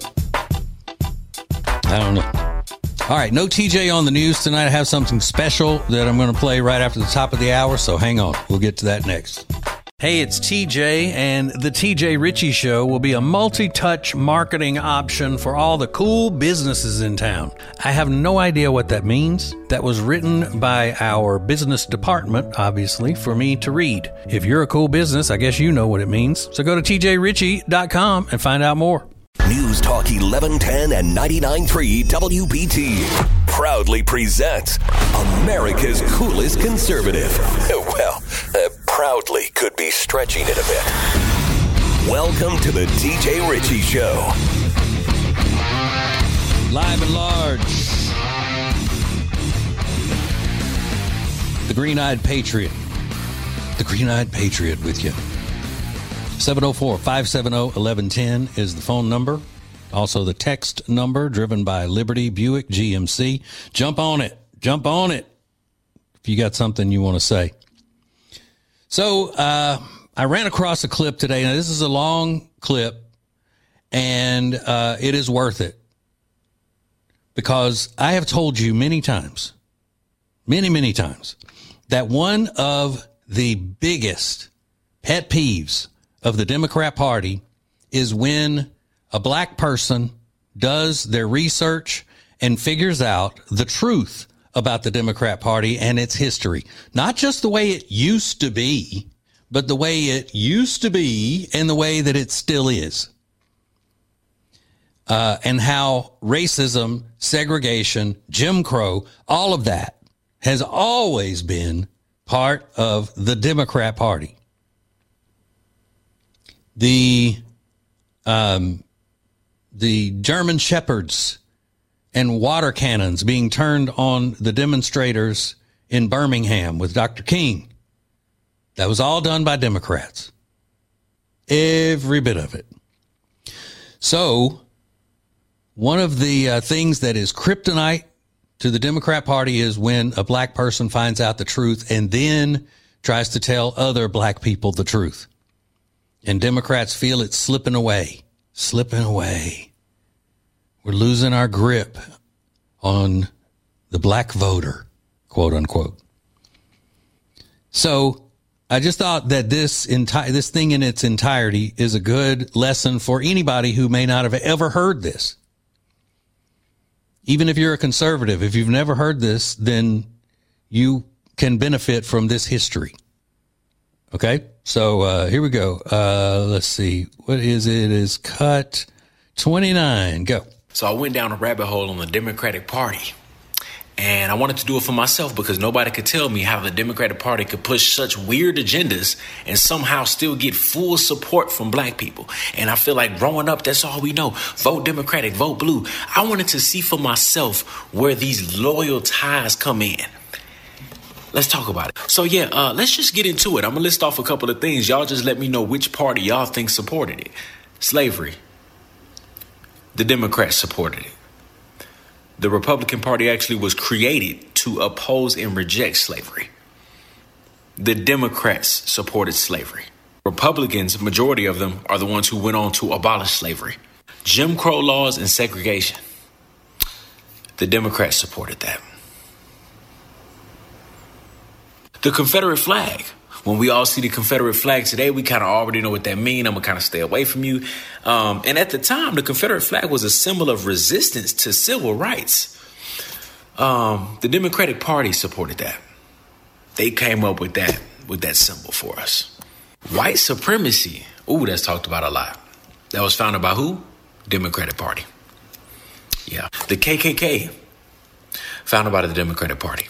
I don't know. All right, no T J on the news tonight. I have something special that I'm going to play right after the top of the hour, so hang on. We'll get to that next. Hey, it's T J, and the T J Ritchie Show will be a multi-touch marketing option for all the cool businesses in town. I have no idea what that means. That was written by our business department, obviously, for me to read. If you're a cool business, I guess you know what it means. So go to T J Ritchie dot com and find out more. News Talk eleven ten and ninety-nine point three W B T proudly presents America's coolest conservative. Well, uh, proudly could be stretching it a bit. Welcome to the T J Ritchie Show. Live and large. The Green-Eyed Patriot. The Green-Eyed Patriot with you. seven oh four, five seven oh, eleven ten is the phone number. Also the text number, driven by Liberty Buick G M C. Jump on it. Jump on it if you got something you want to say. So uh, I ran across a clip today. Now, this is a long clip, and uh, it is worth it. Because I have told you many times, many, many times, that one of the biggest pet peeves of the Democrat Party is when a black person does their research and figures out the truth about the Democrat Party and its history. Not just the way it used to be, but the way it used to be and the way that it still is. Uh, and how racism, segregation, Jim Crow, all of that has always been part of the Democrat Party. The um, the German shepherds and water cannons being turned on the demonstrators in Birmingham with Doctor King, that was all done by Democrats. Every bit of it. So one of the uh, things that is kryptonite to the Democrat Party is when a black person finds out the truth and then tries to tell other black people the truth. And Democrats feel it's slipping away, slipping away. We're losing our grip on the black voter, quote unquote. So I just thought that this entire this thing in its entirety is a good lesson for anybody who may not have ever heard this. Even if you're a conservative, if you've never heard this, then you can benefit from this history. Okay, so uh, here we go. Uh, let's see. What is it? It is cut twenty-nine. Go. So I went down a rabbit hole on the Democratic Party. And I wanted to do it for myself because nobody could tell me how the Democratic Party could push such weird agendas and somehow still get full support from black people. And I feel like growing up, that's all we know. Vote Democratic, vote blue. I wanted to see for myself where these loyal ties come in. Let's talk about it. So, yeah, uh, let's just get into it. I'm going to list off a couple of things. Y'all just let me know which party y'all think supported it. Slavery. The Democrats supported it. The Republican Party actually was created to oppose and reject slavery. The Democrats supported slavery. Republicans, majority of them, are the ones who went on to abolish slavery. Jim Crow laws and segregation. The Democrats supported that. The Confederate flag. When we all see the Confederate flag today, we kind of already know what that means. I'm going to kind of stay away from you. Um, and at the time, the Confederate flag was a symbol of resistance to civil rights. Um, the Democratic Party supported that. They came up with that, with that symbol for us. White supremacy. Ooh, that's talked about a lot. That was founded by who? Democratic Party. Yeah. The K K K, founded by the Democratic Party.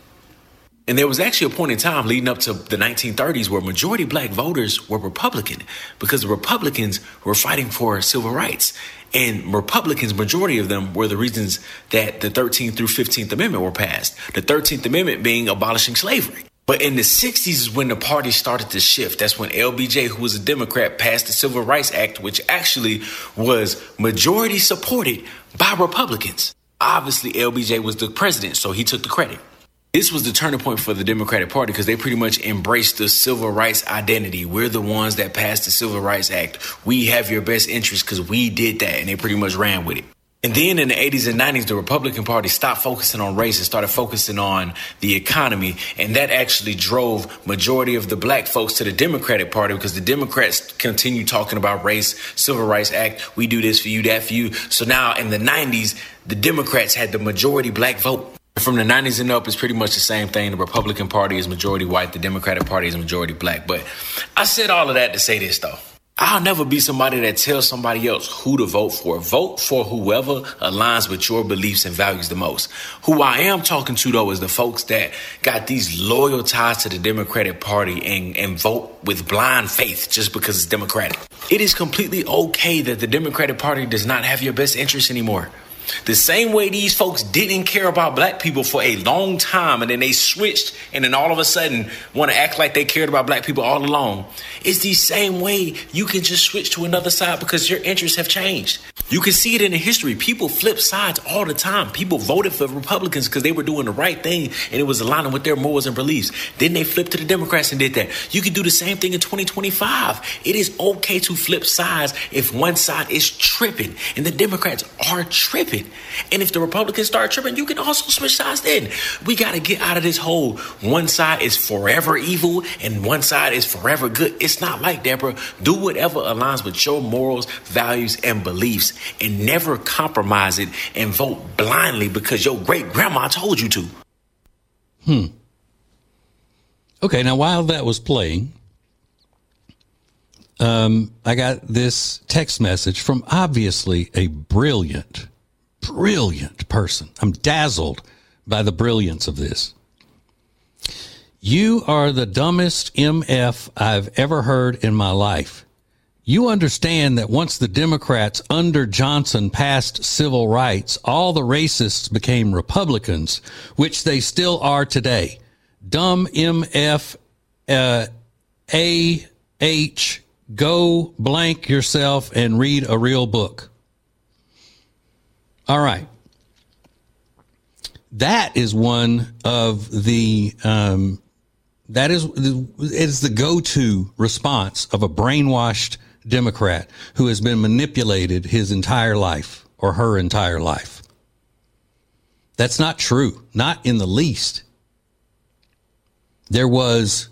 And there was actually a point in time leading up to the nineteen thirties where majority black voters were Republican because the Republicans were fighting for civil rights. And Republicans, majority of them, were the reasons that the thirteenth through fifteenth Amendment were passed. The thirteenth Amendment being abolishing slavery. But in the sixties is when the party started to shift. That's when L B J, who was a Democrat, passed the Civil Rights Act, which actually was majority supported by Republicans. Obviously, L B J was the president, so he took the credit. This was the turning point for the Democratic Party because they pretty much embraced the civil rights identity. We're the ones that passed the Civil Rights Act. We have your best interest because we did that, and they pretty much ran with it. And then in the eighties and nineties, the Republican Party stopped focusing on race and started focusing on the economy. And that actually drove majority of the black folks to the Democratic Party because the Democrats continue talking about race, Civil Rights Act. We do this for you, that for you. So now in the nineties, the Democrats had the majority black vote. From the nineties and up, it's pretty much the same thing. The Republican Party is majority white. The Democratic Party is majority black. But I said all of that to say this, though. I'll never be somebody that tells somebody else who to vote for. Vote for whoever aligns with your beliefs and values the most. Who I am talking to, though, is the folks that got these loyal ties to the Democratic Party and, and vote with blind faith just because it's Democratic. It is completely okay that the Democratic Party does not have your best interest anymore. The same way these folks didn't care about black people for a long time and then they switched and then all of a sudden want to act like they cared about black people all along. It's the same way you can just switch to another side because your interests have changed. You can see it in the history. People flip sides all the time. People voted for Republicans because they were doing the right thing and it was aligning with their morals and beliefs. Then they flipped to the Democrats and did that. You can do the same thing in twenty twenty-five. It is okay to flip sides if one side is tripping, and the Democrats are tripping. And if the Republicans start tripping, you can also switch sides then. We got to get out of this whole one side is forever evil and one side is forever good. It's not like that, bro. Do whatever aligns with your morals, values, and beliefs and never compromise it and vote blindly because your great grandma told you to. Hmm. Okay, now while that was playing, um, I got this text message from obviously a brilliant, brilliant person. I'm dazzled by the brilliance of this. You are the dumbest M F I've ever heard in my life. You understand that once the Democrats under Johnson passed civil rights, all the racists became Republicans, which they still are today. Dumb M F, uh, A H, go blank yourself and read a real book. All right. That is one of the, um, that is, is the go-to response of a brainwashed Democrat who has been manipulated his entire life or her entire life. That's not true, not in the least. There was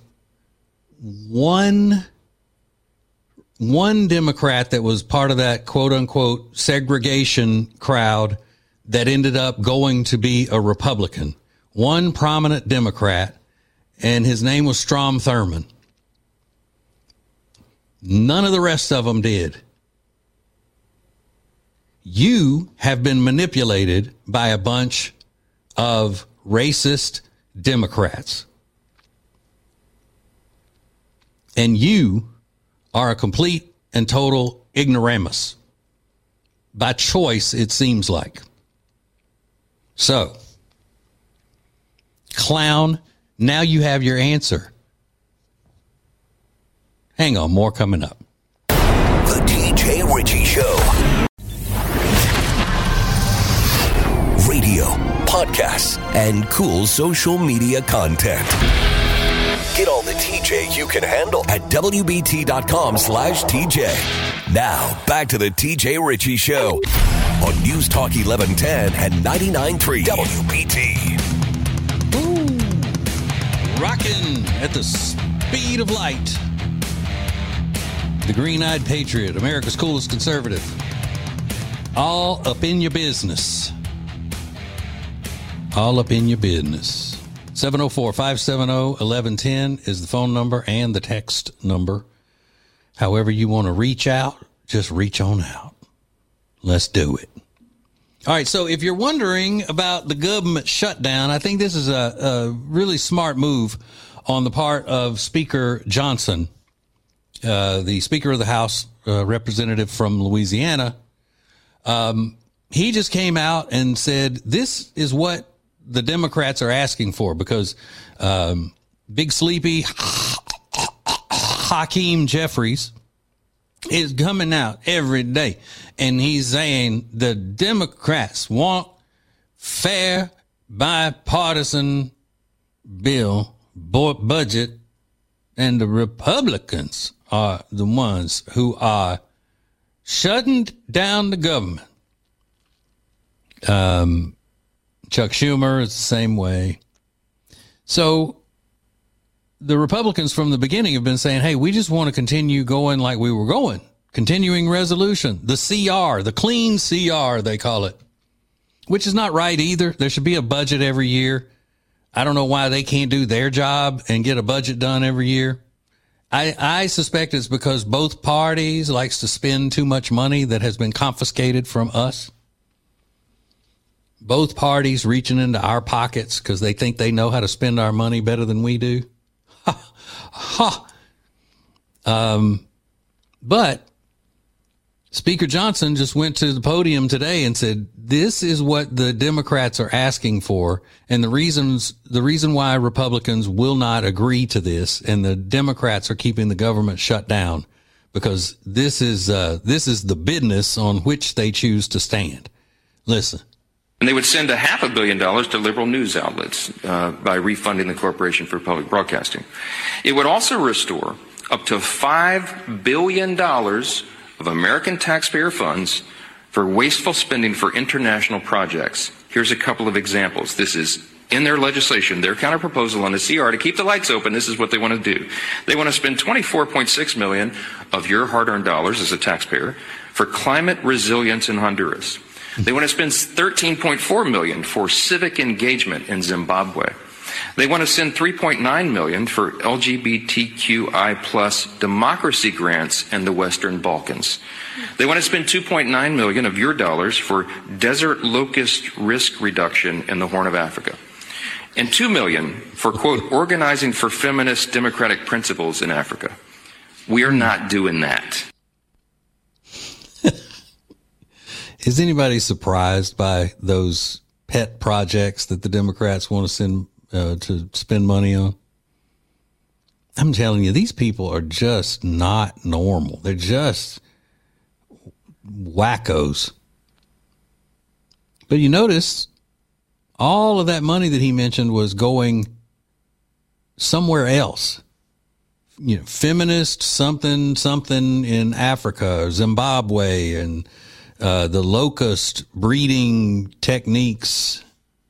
one, one Democrat that was part of that quote unquote segregation crowd that ended up going to be a Republican. One prominent Democrat, and his name was Strom Thurmond. None of the rest of them did. You have been manipulated by a bunch of racist Democrats. And you are a complete and total ignoramus. By choice, it seems like. So, clown, now you have your answer. Hang on, more coming up. The T J Ritchie Show. Radio, podcasts, and cool social media content. Get all the T J you can handle at W B T dot com slash T J. Now, back to the T J Ritchie Show on News Talk eleven ten and ninety-nine point three W B T. Ooh, rocking at the speed of light. The Green-Eyed Patriot, America's coolest conservative. All up in your business. All up in your business. seven oh four, five seven oh, eleven ten is the phone number and the text number. However you want to reach out, just reach on out. Let's do it. All right, so if you're wondering about the government shutdown, I think this is a, a really smart move on the part of Speaker Johnson. Uh, the Speaker of the House, uh, representative from Louisiana, um, he just came out and said, this is what the Democrats are asking for, because um, Big Sleepy Hakeem Jeffries is coming out every day, and he's saying the Democrats want fair, bipartisan bill, budget, and the Republicans are the ones who are shutting down the government. Um, Chuck Schumer is the same way. So the Republicans from the beginning have been saying, hey, we just want to continue going like we were going. Continuing resolution, the C R, the clean C R, they call it, which is not right either. There should be a budget every year. I don't know why they can't do their job and get a budget done every year. I, I suspect it's because both parties likes to spend too much money that has been confiscated from us. Both parties reaching into our pockets because they think they know how to spend our money better than we do. Ha, ha. Um, but Speaker Johnson just went to the podium today and said, this is what the Democrats are asking for. And the reasons, the reason why Republicans will not agree to this and the Democrats are keeping the government shut down, because this is, uh, this is the business on which they choose to stand. Listen. And they would send a half a billion dollars to liberal news outlets uh, by refunding the Corporation for Public Broadcasting. It would also restore up to five billion dollars of American taxpayer funds for wasteful spending for international projects. Here's a couple of examples. This is in their legislation, their counterproposal on the C R to keep the lights open. This is what they want to do. They want to spend twenty-four point six million dollars of your hard-earned dollars as a taxpayer for climate resilience in Honduras. They want to spend thirteen point four million dollars for civic engagement in Zimbabwe. They want to send three point nine million dollars for L G B T Q I plus democracy grants in the Western Balkans. They want to spend two point nine million dollars of your dollars for desert locust risk reduction in the Horn of Africa. And two million dollars for, quote, organizing for feminist democratic principles in Africa. We are not doing that. Is anybody surprised by those pet projects that the Democrats want to send uh, to spend money on? I'm telling you, these people are just not normal. They're just wackos. But you notice all of that money that he mentioned was going somewhere else. You know, feminist something, something in Africa, or Zimbabwe, and uh, the locust breeding techniques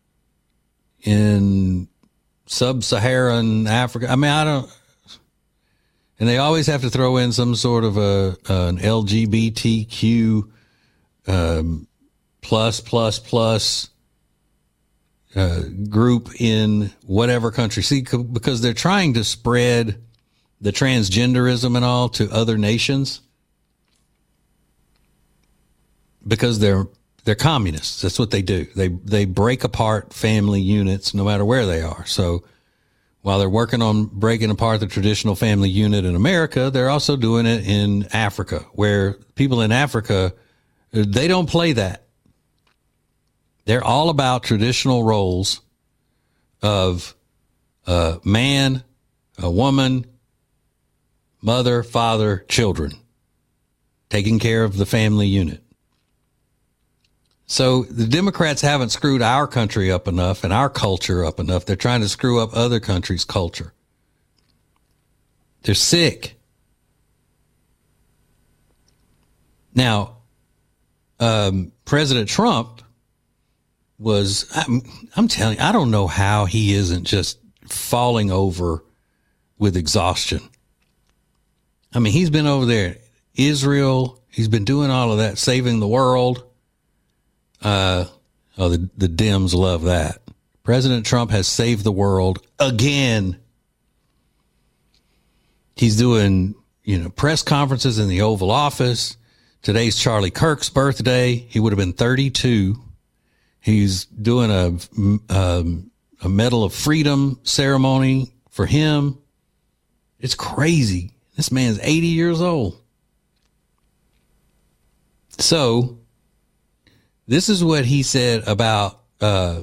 in sub-Saharan Africa. I mean, I don't, and they always have to throw in some sort of a, an L G B T Q, um, plus, plus, plus, uh, group in whatever country. See, because they're trying to spread the transgenderism and all to other nations because they're they're communists. That's what they do. They they break apart family units no matter where they are. So while they're working on breaking apart the traditional family unit in America, they're also doing it in Africa, where people in Africa, they don't play that. They're all about traditional roles of a man, a woman, mother, father, children, taking care of the family unit. So the Democrats haven't screwed our country up enough and our culture up enough. They're trying to screw up other countries' culture. They're sick. Now, um, President Trump was, I'm, I'm telling you, I don't know how he isn't just falling over with exhaustion. I mean, he's been over there, Israel. He's been doing all of that, saving the world. Uh, oh, the, the Dems love that. President Trump has saved the world again. He's doing, you know, press conferences in the Oval Office. Today's Charlie Kirk's birthday. He would have been thirty-two. He's doing a, um, a Medal of Freedom ceremony for him. It's crazy. This man's eighty years old. So this is what he said about uh,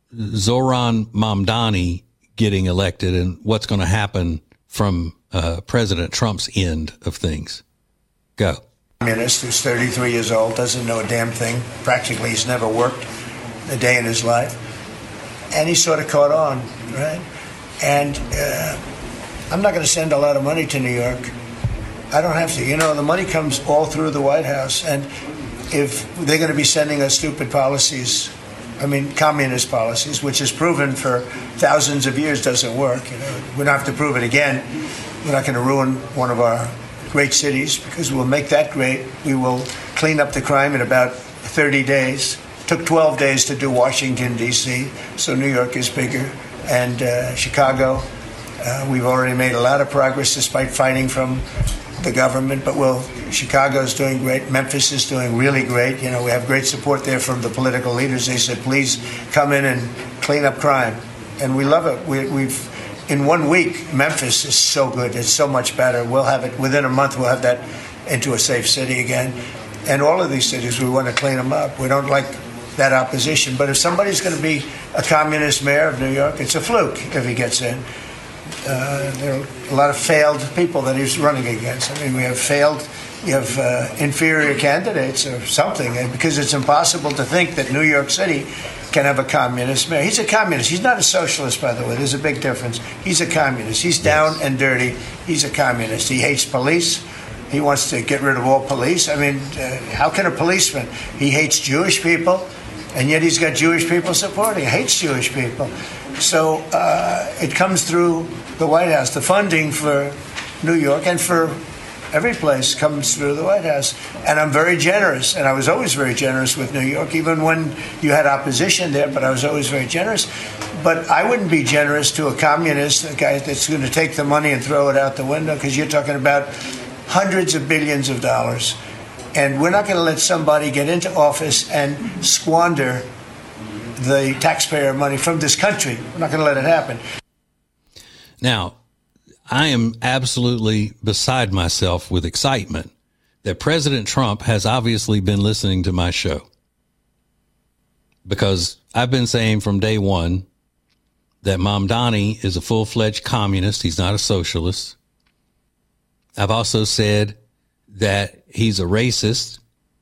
Zoran Mamdani getting elected and what's going to happen from uh, President Trump's end of things. Go. Communist who's thirty-three years old, doesn't know a damn thing. Practically, he's never worked a day in his life. And he sort of caught on, right? And uh, I'm not going to send a lot of money to New York. I don't have to. You know, the money comes all through the White House. And if they're going to be sending us stupid policies, I mean, communist policies, which is proven for thousands of years doesn't work. You know, we don't have to prove it again. We're not going to ruin one of our great cities because we'll make that great. We will clean up the crime in about thirty days. Took twelve days to do Washington, D C, so New York is bigger. And uh, Chicago, uh, we've already made a lot of progress despite fighting from the government, but well, Chicago's doing great. Memphis is doing really great. You know, we have great support there from the political leaders. They said, please come in and clean up crime. And we love it. We, we've, in one week, Memphis is so good. It's so much better. We'll have it, within a month, we'll have that into a safe city again. And all of these cities, we want to clean them up. We don't like that opposition. But if somebody's going to be a communist mayor of New York, it's a fluke if he gets in. Uh, there are a lot of failed people that he's running against. I mean, we have failed, we have uh, inferior candidates or something, and because it's impossible to think that New York City can have a communist mayor. He's a communist. He's not a socialist, by the way. There's a big difference. He's a communist. He's down yes. and dirty. He's a communist. He hates police. He wants to get rid of all police. I mean, uh, how can a policeman? He hates Jewish people, and yet he's got Jewish people supporting. He hates Jewish people. So uh, it comes through the White House. The funding for New York and for every place comes through the White House. And I'm very generous, and I was always very generous with New York, even when you had opposition there, but I was always very generous but I wouldn't be generous to a communist, a guy that's going to take the money and throw it out the window, because you're talking about hundreds of billions of dollars. And we're not going to let somebody get into office and squander the taxpayer money from this country. We're not going to let it happen. Now, I am absolutely beside myself with excitement that President Trump has obviously been listening to my show, because I've been saying from day one that Mamdani is a full-fledged communist. He's not a socialist. I've also said that he's a racist,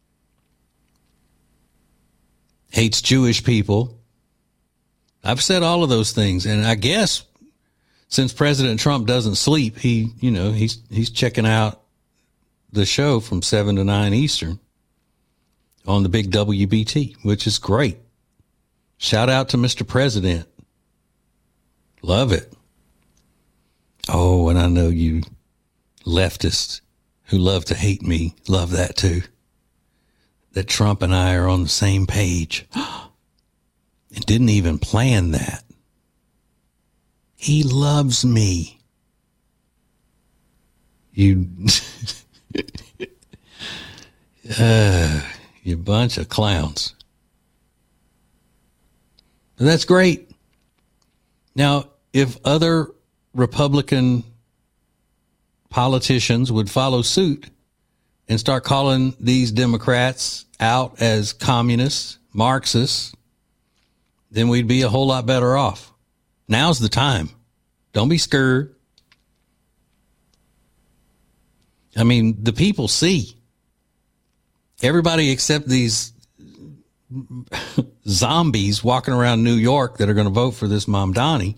hates Jewish people. I've said all of those things. And I guess since President Trump doesn't sleep, he, you know, he's, he's checking out the show from seven to nine Eastern on the big W B T, which is great. Shout out to Mister President. Love it. Oh, and I know you leftists who love to hate me love that too. That Trump and I are on the same page. And didn't even plan that. He loves me. You, uh, you bunch of clowns. But that's great. Now, if other Republican politicians would follow suit and start calling these Democrats out as communists, Marxists, then we'd be a whole lot better off. Now's the time. Don't be scared. I mean, the people see. Everybody except these zombies walking around New York that are going to vote for this Mamdani.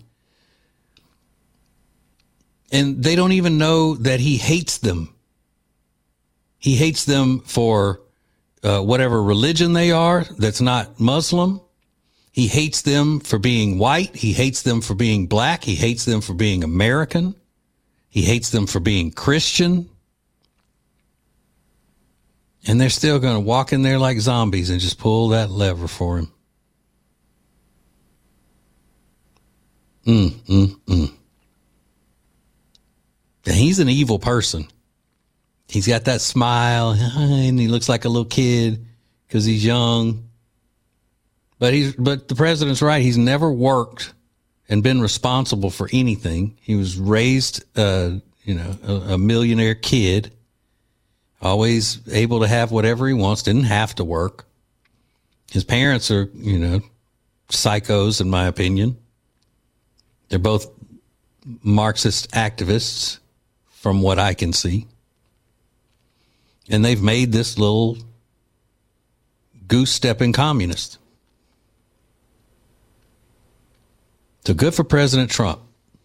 And they don't even know that he hates them. He hates them for uh, whatever religion they are that's not Muslim. He hates them for being white. He hates them for being black. He hates them for being American. He hates them for being Christian. And they're still going to walk in there like zombies and just pull that lever for him. Mm, mm, mm. And he's an evil person. He's got that smile and he looks like a little kid because he's young. But he's, but the president's right. He's never worked and been responsible for anything. He was raised, uh, you know, a, a millionaire kid, always able to have whatever he wants, didn't have to work. His parents are, you know, psychos, in my opinion. They're both Marxist activists, from what I can see. And they've made this little goose-stepping communist. So good for President Trump.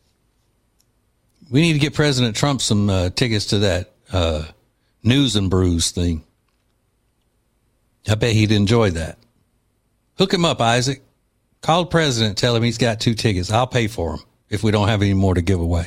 We need to get President Trump some uh, tickets to that uh, News and Brews thing. I bet he'd enjoy that. Hook him up, Isaac. Call the president, tell him he's got two tickets. I'll pay for them if we don't have any more to give away.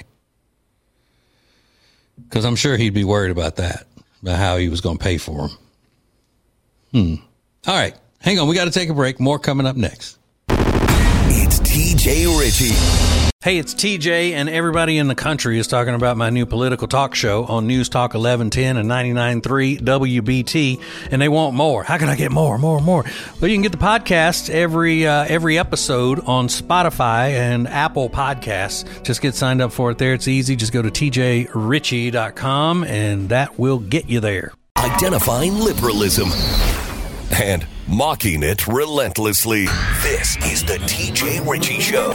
Because I'm sure he'd be worried about that, about how he was going to pay for them. Hmm. All right. Hang on. We got to take a break. More coming up next. It's T J Ritchie. Hey, it's T J, and everybody in the country is talking about my new political talk show on News Talk eleven ten and ninety-nine point three W B T, and they want more. How can I get more, more, more? Well, you can get the podcast every uh, every episode on Spotify and Apple Podcasts. Just get signed up for it there. It's easy. Just go to T J Ritchie dot com, and that will get you there. Identifying liberalism and mocking it relentlessly. This is the T J Ritchie Show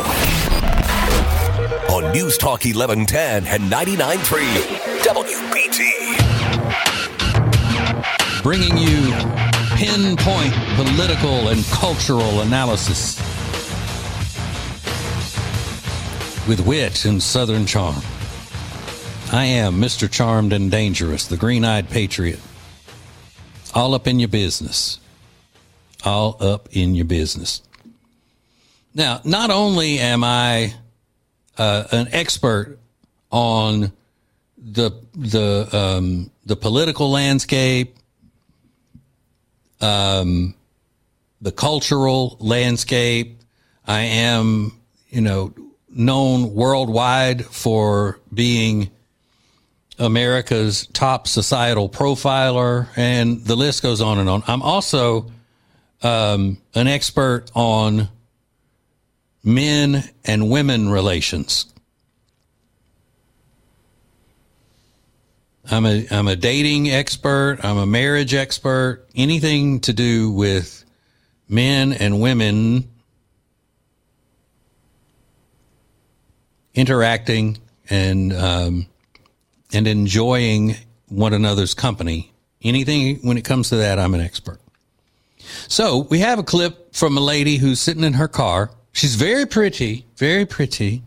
on News Talk eleven ten and ninety-nine point three W B T. Bringing you pinpoint political and cultural analysis with wit and Southern charm. I am Mister Charmed and Dangerous, the green-eyed patriot. All up in your business. All up in your business. Now, not only am I uh, an expert on the the um, the political landscape, um, the cultural landscape, I am, you know, known worldwide for being America's top societal profiler, and the list goes on and on. I'm also um, an expert on men and women relations. I'm a I'm a dating expert. I'm a marriage expert. Anything to do with men and women interacting and um, and enjoying one another's company. Anything when it comes to that, I'm an expert. So we have a clip from a lady who's sitting in her car. She's very pretty, very pretty.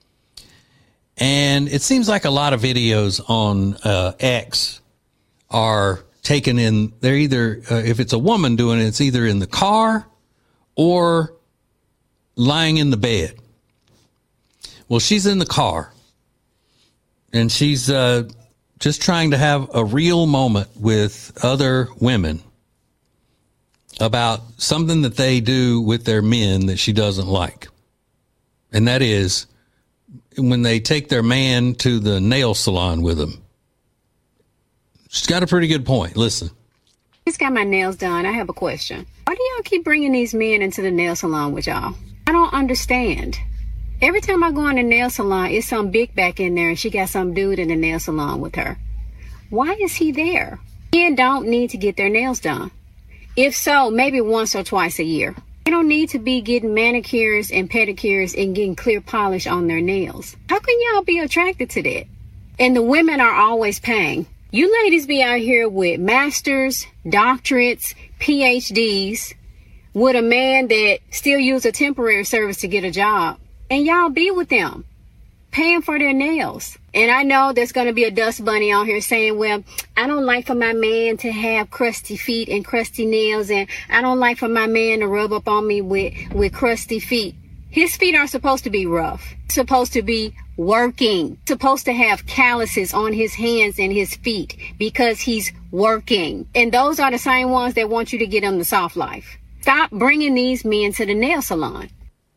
And it seems like a lot of videos on uh, X are taken in. They're either, uh, if it's a woman doing it, it's either in the car or lying in the bed. Well, she's in the car, and she's uh, just trying to have a real moment with other women about something that they do with their men that she doesn't like. And that is when they take their man to the nail salon with them. She's got a pretty good point. Listen. Just got my nails done. I have a question. Why do y'all keep bringing these men into the nail salon with y'all? I don't understand. Every time I go in the nail salon, it's some big back in there and she got some dude in the nail salon with her. Why is he there? Men don't need to get their nails done. If so, maybe once or twice a year. They don't need to be getting manicures and pedicures and getting clear polish on their nails. How can y'all be attracted to that? And the women are always paying. You ladies be out here with masters, doctorates, P H Ds, with a man that still use a temporary service to get a job. And y'all be with them, paying for their nails. And I know there's going to be a dust bunny on here saying, well, I don't like for my man to have crusty feet and crusty nails. And I don't like for my man to rub up on me with, with crusty feet. His feet aren't supposed to be rough. Supposed to be working. Supposed to have calluses on his hands and his feet because he's working. And those are the same ones that want you to get him the soft life. Stop bringing these men to the nail salon.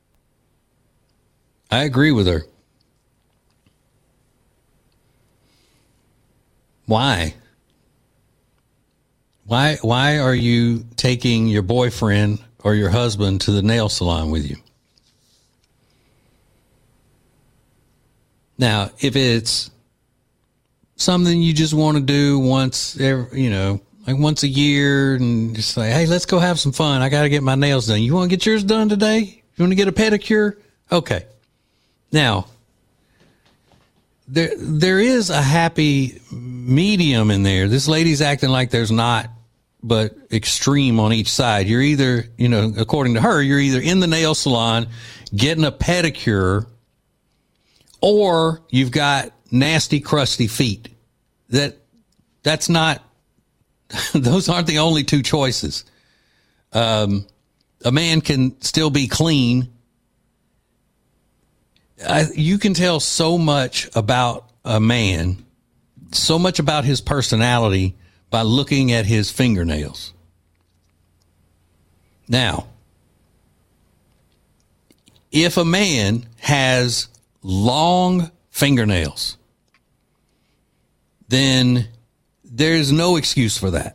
I agree with her. Why? Why why are you taking your boyfriend or your husband to the nail salon with you? Now, if it's something you just want to do once, every, you know, like once a year and just say, hey, let's go have some fun. I got to get my nails done. You want to get yours done today? You want to get a pedicure? Okay. Now, there there is a happy medium in there. This lady's acting like there's not, but extreme on each side. You're either, you know, according to her, you're either in the nail salon getting a pedicure, or you've got nasty, crusty feet. That that's not, those aren't the only two choices. Um, a man can still be clean. I, you can tell so much about a man, so much about his personality by looking at his fingernails. Now, if a man has long fingernails, then there's no excuse for that.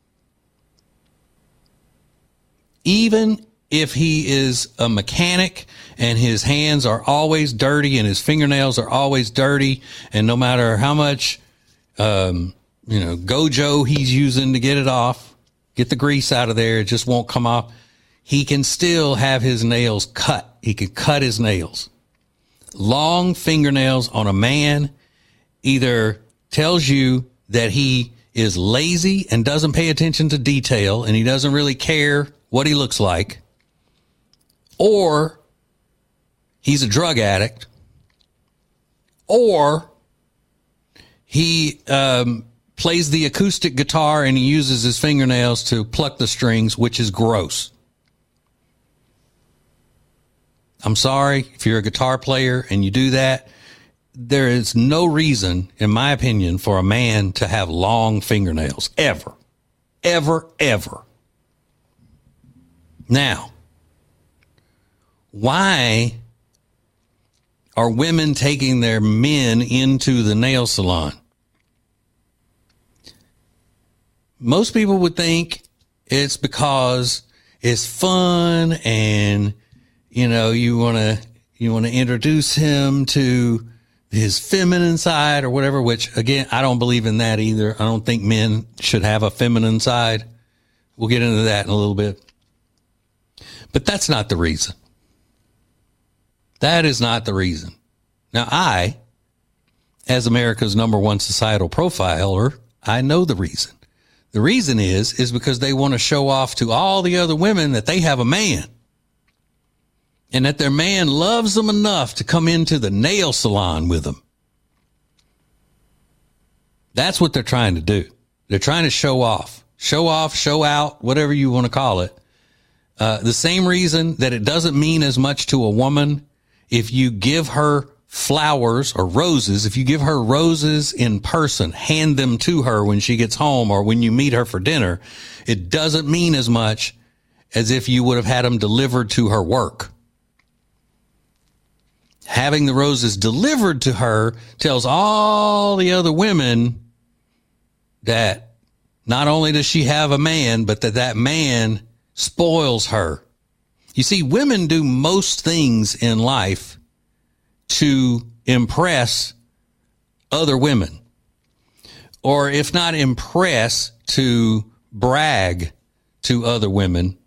Even if he is a mechanic and his hands are always dirty and his fingernails are always dirty, and no matter how much, um, you know, Gojo he's using to get it off, get the grease out of there, it just won't come off, he can still have his nails cut. He can cut his nails. Long fingernails on a man either tells you that he is lazy and doesn't pay attention to detail and he doesn't really care what he looks like, or he's a drug addict, or he um, plays the acoustic guitar and he uses his fingernails to pluck the strings, which is gross. I'm sorry if you're a guitar player and you do that. There is no reason, in my opinion, for a man to have long fingernails, ever, ever, ever. Now, why are women taking their men into the nail salon? Most people would think it's because it's fun and, you know, you want to you want to introduce him to his feminine side or whatever, which, again, I don't believe in that either. I don't think men should have a feminine side. We'll get into that in a little bit. But that's not the reason. That is not the reason. Now, I, as America's number one societal profiler, I know the reason. The reason is, is because they want to show off to all the other women that they have a man and that their man loves them enough to come into the nail salon with them. That's what they're trying to do. They're trying to show off, show off, show out, whatever you want to call it. Uh, the same reason that it doesn't mean as much to a woman if you give her flowers or roses, if you give her roses in person, hand them to her when she gets home or when you meet her for dinner, it doesn't mean as much as if you would have had them delivered to her work. Having the roses delivered to her tells all the other women that not only does she have a man, but that that man spoils her. You see, women do most things in life to impress other women, or if not impress, to brag to other women.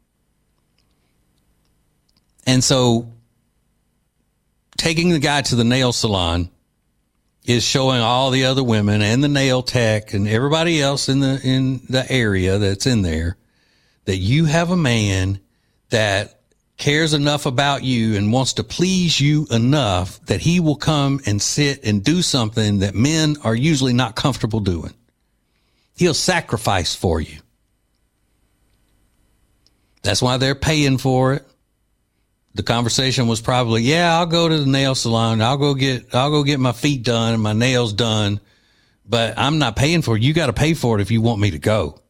And so taking the guy to the nail salon is showing all the other women and the nail tech and everybody else in the in the area that's in there that you have a man that cares enough about you and wants to please you enough that he will come and sit and do something that men are usually not comfortable doing. He'll sacrifice for you. That's why they're paying for it. The conversation was probably, yeah, I'll go to the nail salon. I'll go get, I'll go get my feet done and my nails done, but I'm not paying for it. You got to pay for it if you want me to go.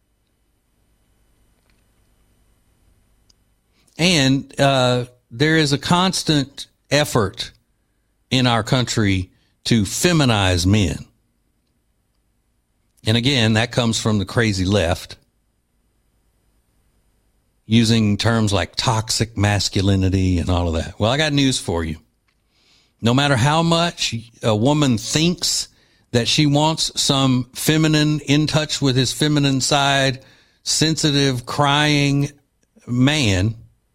And uh, there is a constant effort in our country to feminize men. And again, that comes from the crazy left, using terms like toxic masculinity and all of that. Well, I got news for you. No matter how much a woman thinks that she wants some feminine, in touch with his feminine side, sensitive, crying man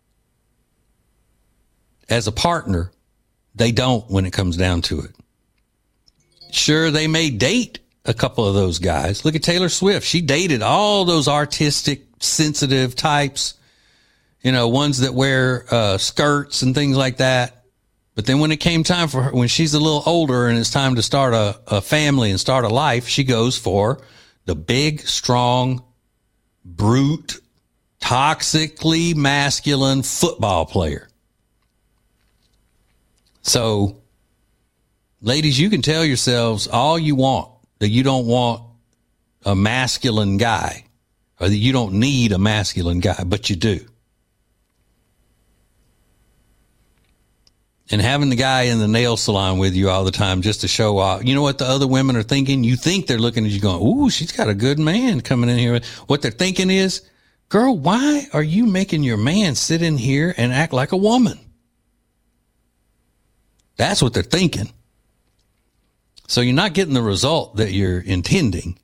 as a partner, they don't when it comes down to it. Sure, they may date a couple of those guys. Look at Taylor Swift. She dated all those artistic, sensitive types, you know, ones that wear uh, skirts and things like that. But then when it came time for her, when she's a little older and it's time to start a, a family and start a life, she goes for the big, strong, brute, toxically masculine football player. So, ladies, you can tell yourselves all you want that you don't want a masculine guy or that you don't need a masculine guy, but you do. And having the guy in the nail salon with you all the time just to show off. You know what the other women are thinking? You think they're looking at you going, ooh, she's got a good man coming in here. What they're thinking is, girl, why are you making your man sit in here and act like a woman? That's what they're thinking. So you're not getting the result that you're intending.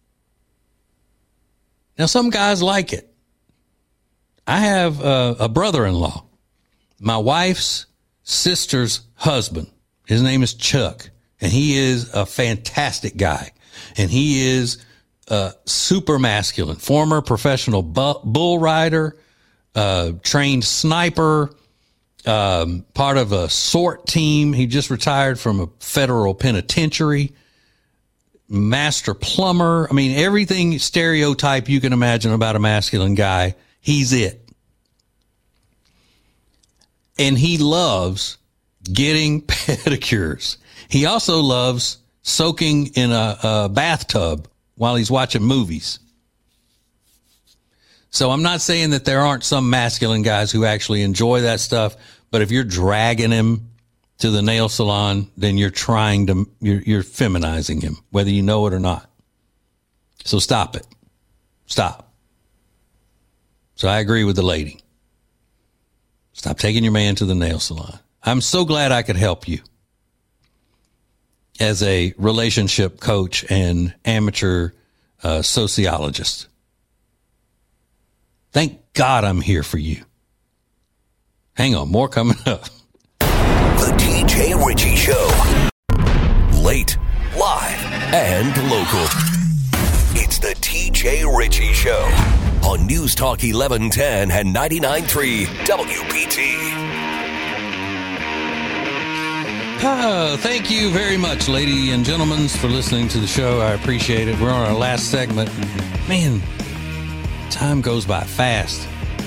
Now, some guys like it. I have a, a brother-in-law, my wife's sister's husband. His name is Chuck, and he is a fantastic guy. And he is uh, super masculine, former professional bu- bull rider, uh, trained sniper, Um, part of a SORT team. He just retired from a federal penitentiary, master plumber. I mean, everything stereotype you can imagine about a masculine guy, he's it. And he loves getting pedicures. He also loves soaking in a, a bathtub while he's watching movies. So I'm not saying that there aren't some masculine guys who actually enjoy that stuff, but if you're dragging him to the nail salon, then you're trying to, you're, you're feminizing him, whether you know it or not. So stop it. Stop. So I agree with the lady. Stop taking your man to the nail salon. I'm so glad I could help you as a relationship coach and amateur uh, sociologist. Thank God I'm here for you. Hang on, more coming up. The T J Ritchie Show. Late, live, and local. It's the T J Ritchie Show on News Talk eleven ten and ninety-nine point three W B T. Oh, thank you very much, ladies and gentlemen, for listening to the show. I appreciate it. We're on our last segment. Man, time goes by fast.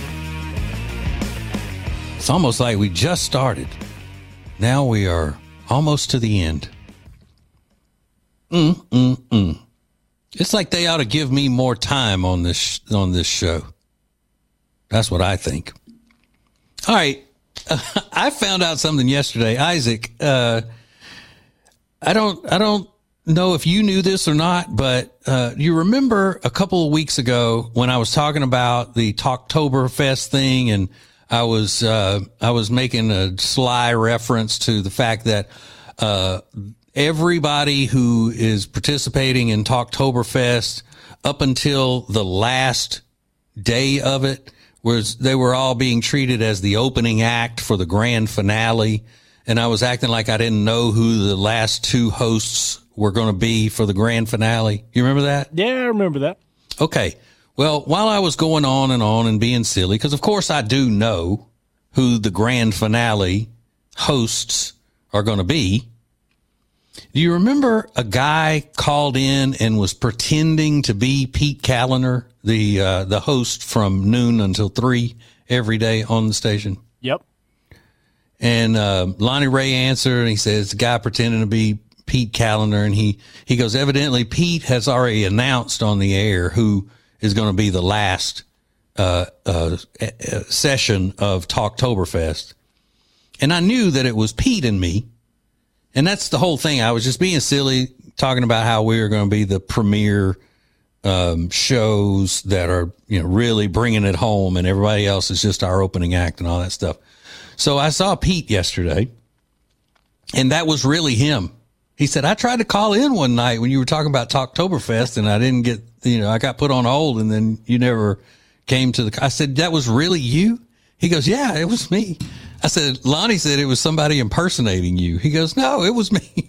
It's almost like we just started. Now we are almost to the end. Mm, mm, mm. It's like they ought to give me more time on this on this show. That's what I think. All right. Uh, I found out something yesterday, Isaac. Uh, I don't I don't know if you knew this or not, but uh, you remember a couple of weeks ago when I was talking about the Talktoberfest thing, and I was uh, I was making a sly reference to the fact that uh, everybody who is participating in Talktoberfest up until the last day of it, was they were all being treated as the opening act for the grand finale. And I was acting like I didn't know who the last two hosts were going to be for the grand finale. You remember that? Yeah, I remember that. Okay. Well, while I was going on and on and being silly, because of course I do know who the grand finale hosts are going to be. Do you remember a guy called in and was pretending to be Pete Callender, the uh, the host from noon until three every day on the station? Yep. And uh, Lonnie Ray answered, and he says, the guy pretending to be Pete Callender, and he, he goes, evidently Pete has already announced on the air who is going to be the last uh, uh, session of Talktoberfest. And I knew that it was Pete and me. And that's the whole thing. I was just being silly, talking about how we were going to be the premier um, shows that are, you know, really bringing it home, and everybody else is just our opening act and all that stuff. So I saw Pete yesterday, and that was really him. He said, I tried to call in one night when you were talking about Talktoberfest, and I didn't get, you know, I got put on hold, and then you never came to the, I said, that was really you? He goes, yeah, it was me. I said, Lonnie said it was somebody impersonating you. He goes, no, it was me.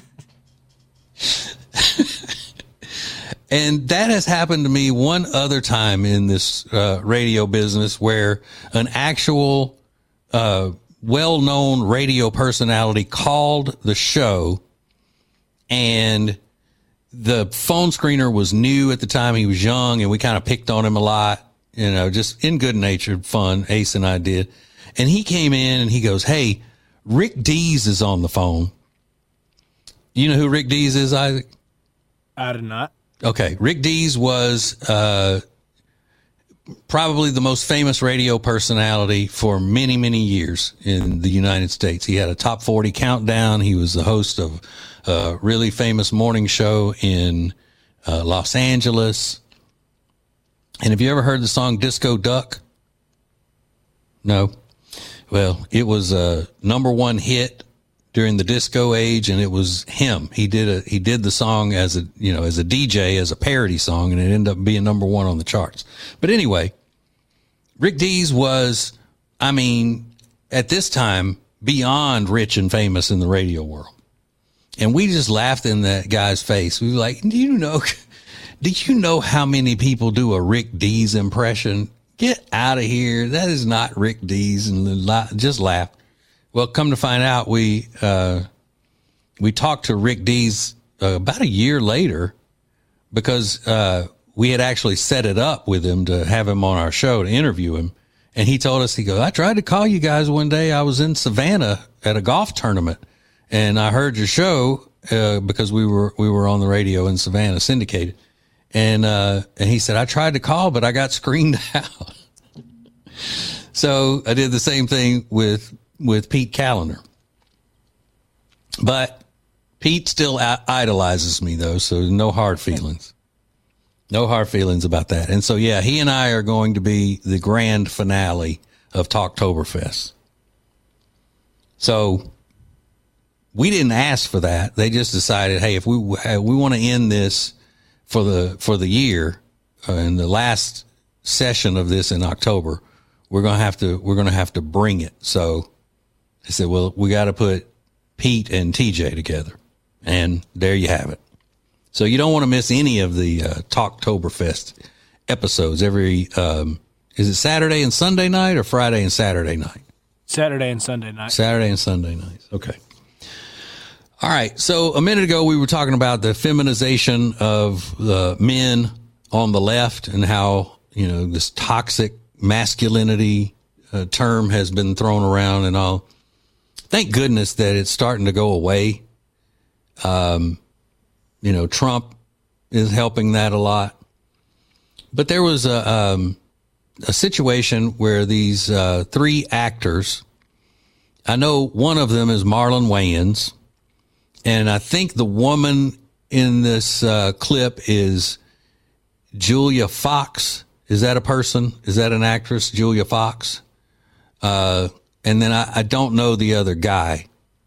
And that has happened to me one other time in this uh, radio business, where an actual uh, well-known radio personality called the show, and the phone screener was new at the time. He was young, and we kind of picked on him a lot, you know, just in good-natured fun. Ace and I did. And he came in and he goes, hey, Rick Dees is on the phone. You know who Rick Dees is, Isaac? I did not. Okay. Rick Dees was uh, probably the most famous radio personality for many, many years in the United States. He had a top forty countdown. He was the host of a really famous morning show in uh, Los Angeles. And have you ever heard the song Disco Duck? No. Well, it was a number one hit during the disco age, and it was him. He did a, he did the song as a, you know, as a D J, as a parody song, and it ended up being number one on the charts. But anyway, Rick Dees was, I mean, at this time, beyond rich and famous in the radio world. And we just laughed in that guy's face. We were like, do you know, do you know how many people do a Rick Dees impression? Get out of here. That is not Rick Dees. And just laugh. Well, come to find out, we, uh, we talked to Rick Dees uh, about a year later, because, uh, we had actually set it up with him to have him on our show to interview him. And he told us, he goes, I tried to call you guys one day. I was in Savannah at a golf tournament, and I heard your show, uh, because we were, we were on the radio in Savannah, syndicated. And, uh, and he said, I tried to call, but I got screened out. So I did the same thing with, with Pete Callender. But Pete still idolizes me, though, so no hard feelings. No hard feelings about that. And so, yeah, he and I are going to be the grand finale of Talktoberfest. So we didn't ask for that. They just decided, hey, if we we want to end this for the for the year, uh, in the last session of this in October, we're gonna have to we're gonna have to bring it. So they said, well, we got to put Pete and T J together, and there you have it. So you don't want to miss any of the uh, Talktoberfest episodes. Every um, is it Saturday and Sunday night or Friday and Saturday night? Saturday and Sunday night. Saturday and Sunday nights. Okay. All right. So a minute ago, we were talking about the feminization of the men on the left and how, you know, this toxic masculinity uh, term has been thrown around and all. Thank goodness that it's starting to go away. Um, you know, Trump is helping that a lot. But there was a, um, a situation where these uh, three actors, I know one of them is Marlon Wayans, and I think the woman in this uh, clip is Julia Fox. Is that a person? Is that an actress, Julia Fox? Uh, and then I, I don't know the other guy.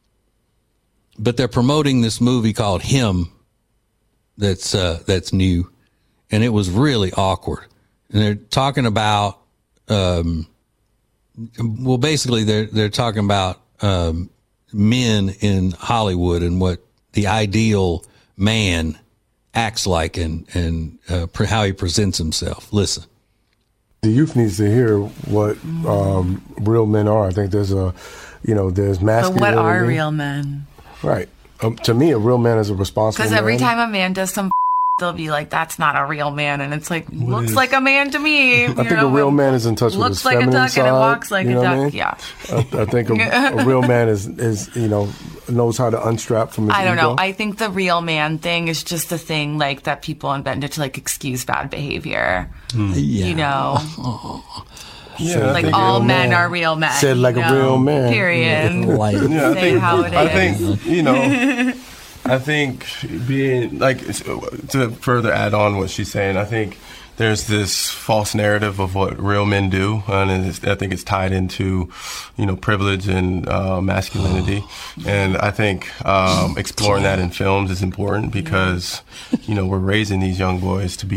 But they're promoting this movie called Him that's uh, that's new, and it was really awkward. And they're talking about, um, well, basically they're they're talking about um, men in Hollywood and what the ideal man acts like and and uh, how he presents himself. Listen. The youth needs to hear what um, real men are. I think there's a, you know, there's masculinity. But what are real men? Right. Um, to me, a real man is a responsible man. Because every time a man does some, they'll be like, "That's not a real man," and it's like, What looks is- like a man to me. I think a real man is in touch with looks his like a feminine duck side. and it walks like you a know what I duck. mean? Yeah. I, I think a, a real man is, is, you know, knows how to unstrap from his I don't ego. know. I think the real man thing is just a thing like that people invented to like excuse bad behavior. Yeah. You know, Yeah, I like think all real men man are real men. said like you a know? real man. Period. Like, Yeah, I Say think, how it I is. think, you know, I think being, like, to further add on what she's saying, I think there's this false narrative of what real men do, and it's, I think it's tied into, you know, privilege and uh, masculinity. And I think um, exploring that in films is important because, you know, we're raising these young boys to be.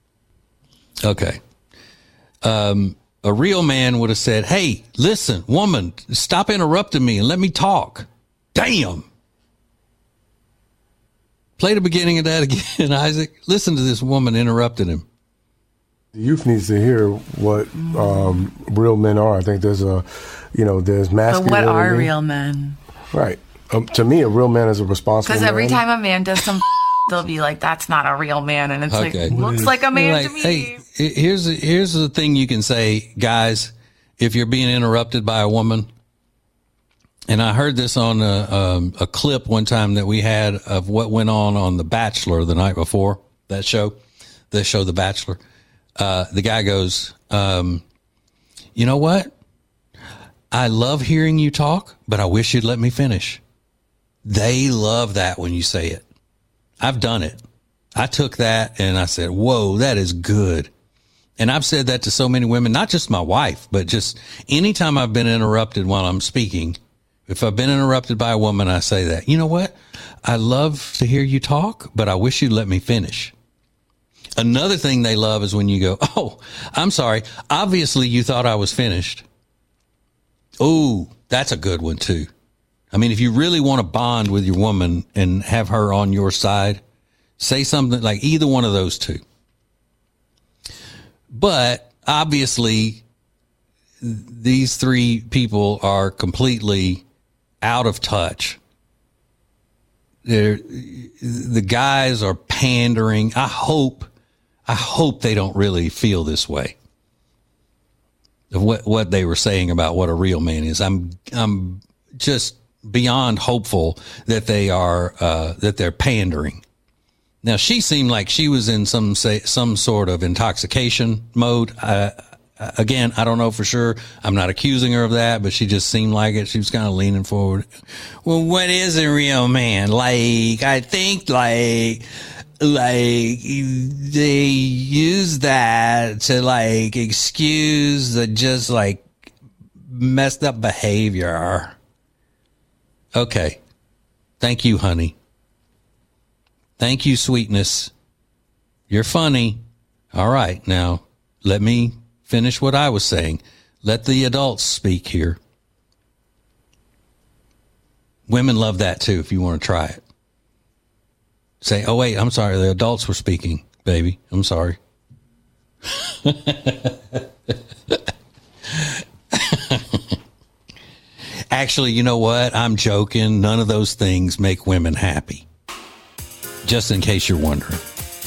Okay. Um, a real man would have said, "Hey, listen, woman, stop interrupting me and let me talk." Damn. Play the beginning of that again, Isaac. Listen to this woman interrupting him. The youth needs to hear what um, real men are. I think there's a, you know, there's But masculinity. what are real men? Right. Um, to me, a real man is a responsible Because man. every time a man does some, they'll be like, "That's not a real man," and it's Okay. like, looks like a man Like, to me. hey, here's here's the thing you can say, guys, if you're being interrupted by a woman. And I heard this on a, um, a clip one time that we had of what went on on The Bachelor the night before, that show, the show The Bachelor. Uh, the guy goes, um, "You know what? I love hearing you talk, but I wish you'd let me finish." They love that when you say it. I've done it. I took that and I said, "Whoa, that is good." And I've said that to so many women, not just my wife, but just anytime I've been interrupted while I'm speaking. If I've been interrupted by a woman, I say that, "You know what? I love to hear you talk, but I wish you'd let me finish." Another thing they love is when you go, "Oh, I'm sorry. Obviously you thought I was finished." Oh, that's a good one too. I mean, if you really want to bond with your woman and have her on your side, say something like either one of those two. But obviously these three people are completely out of touch. They're, the guys are pandering. I hope, I hope they don't really feel this way of what, what they were saying about what a real man is. I'm, I'm just beyond hopeful that they are, uh, that they're pandering. Now, she seemed like she was in some, say, some sort of intoxication mode. Uh, Uh, again, I don't know for sure. I'm not accusing her of that, but she just seemed like it. She was kind of leaning forward. Well, what is a real man? Like, I think like, like they use that to like excuse the just like messed up behavior. Okay. Thank you, honey. Thank you, sweetness. You're funny. All right. Now let me finish what I was saying. Let the adults speak here. Women love that too, if you want to try it. Say, oh, wait, I'm sorry. The adults were speaking, baby. I'm sorry. Actually, you know what? I'm joking. None of those things make women happy. Just in case you're wondering.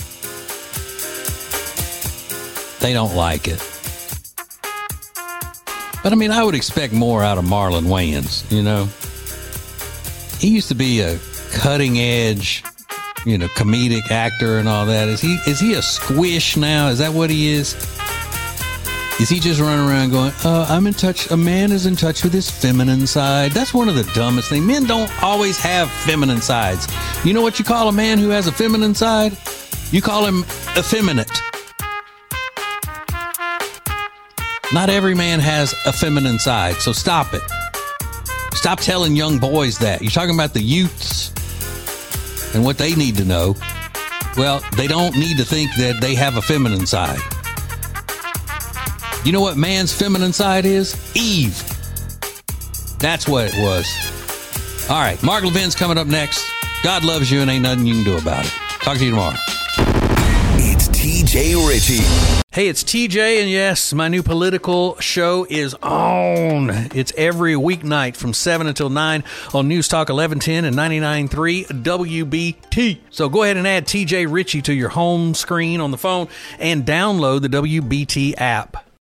They don't like it. But, I mean, I would expect more out of Marlon Wayans, you know. He used to be a cutting-edge, you know, comedic actor and all that. Is he is he a squish now? Is that what he is? Is he just running around going, uh, I'm in touch, a man is in touch with his feminine side? That's one of the dumbest things. Men don't always have feminine sides. You know what you call a man who has a feminine side? You call him effeminate. Not every man has a feminine side, so stop it. Stop telling young boys that. You're talking about the youths and what they need to know. Well, they don't need to think that they have a feminine side. You know what man's feminine side is? Eve. That's what it was. All right, Mark Levin's coming up next. God loves you and ain't nothing you can do about it. Talk to you tomorrow. It's T J Ritchie. Hey, it's T J, and yes, my new political show is on. It's every weeknight from seven until nine on News Talk eleven ten and ninety-nine point three W B T. So go ahead and add T J Ritchie to your home screen on the phone and download the W B T app.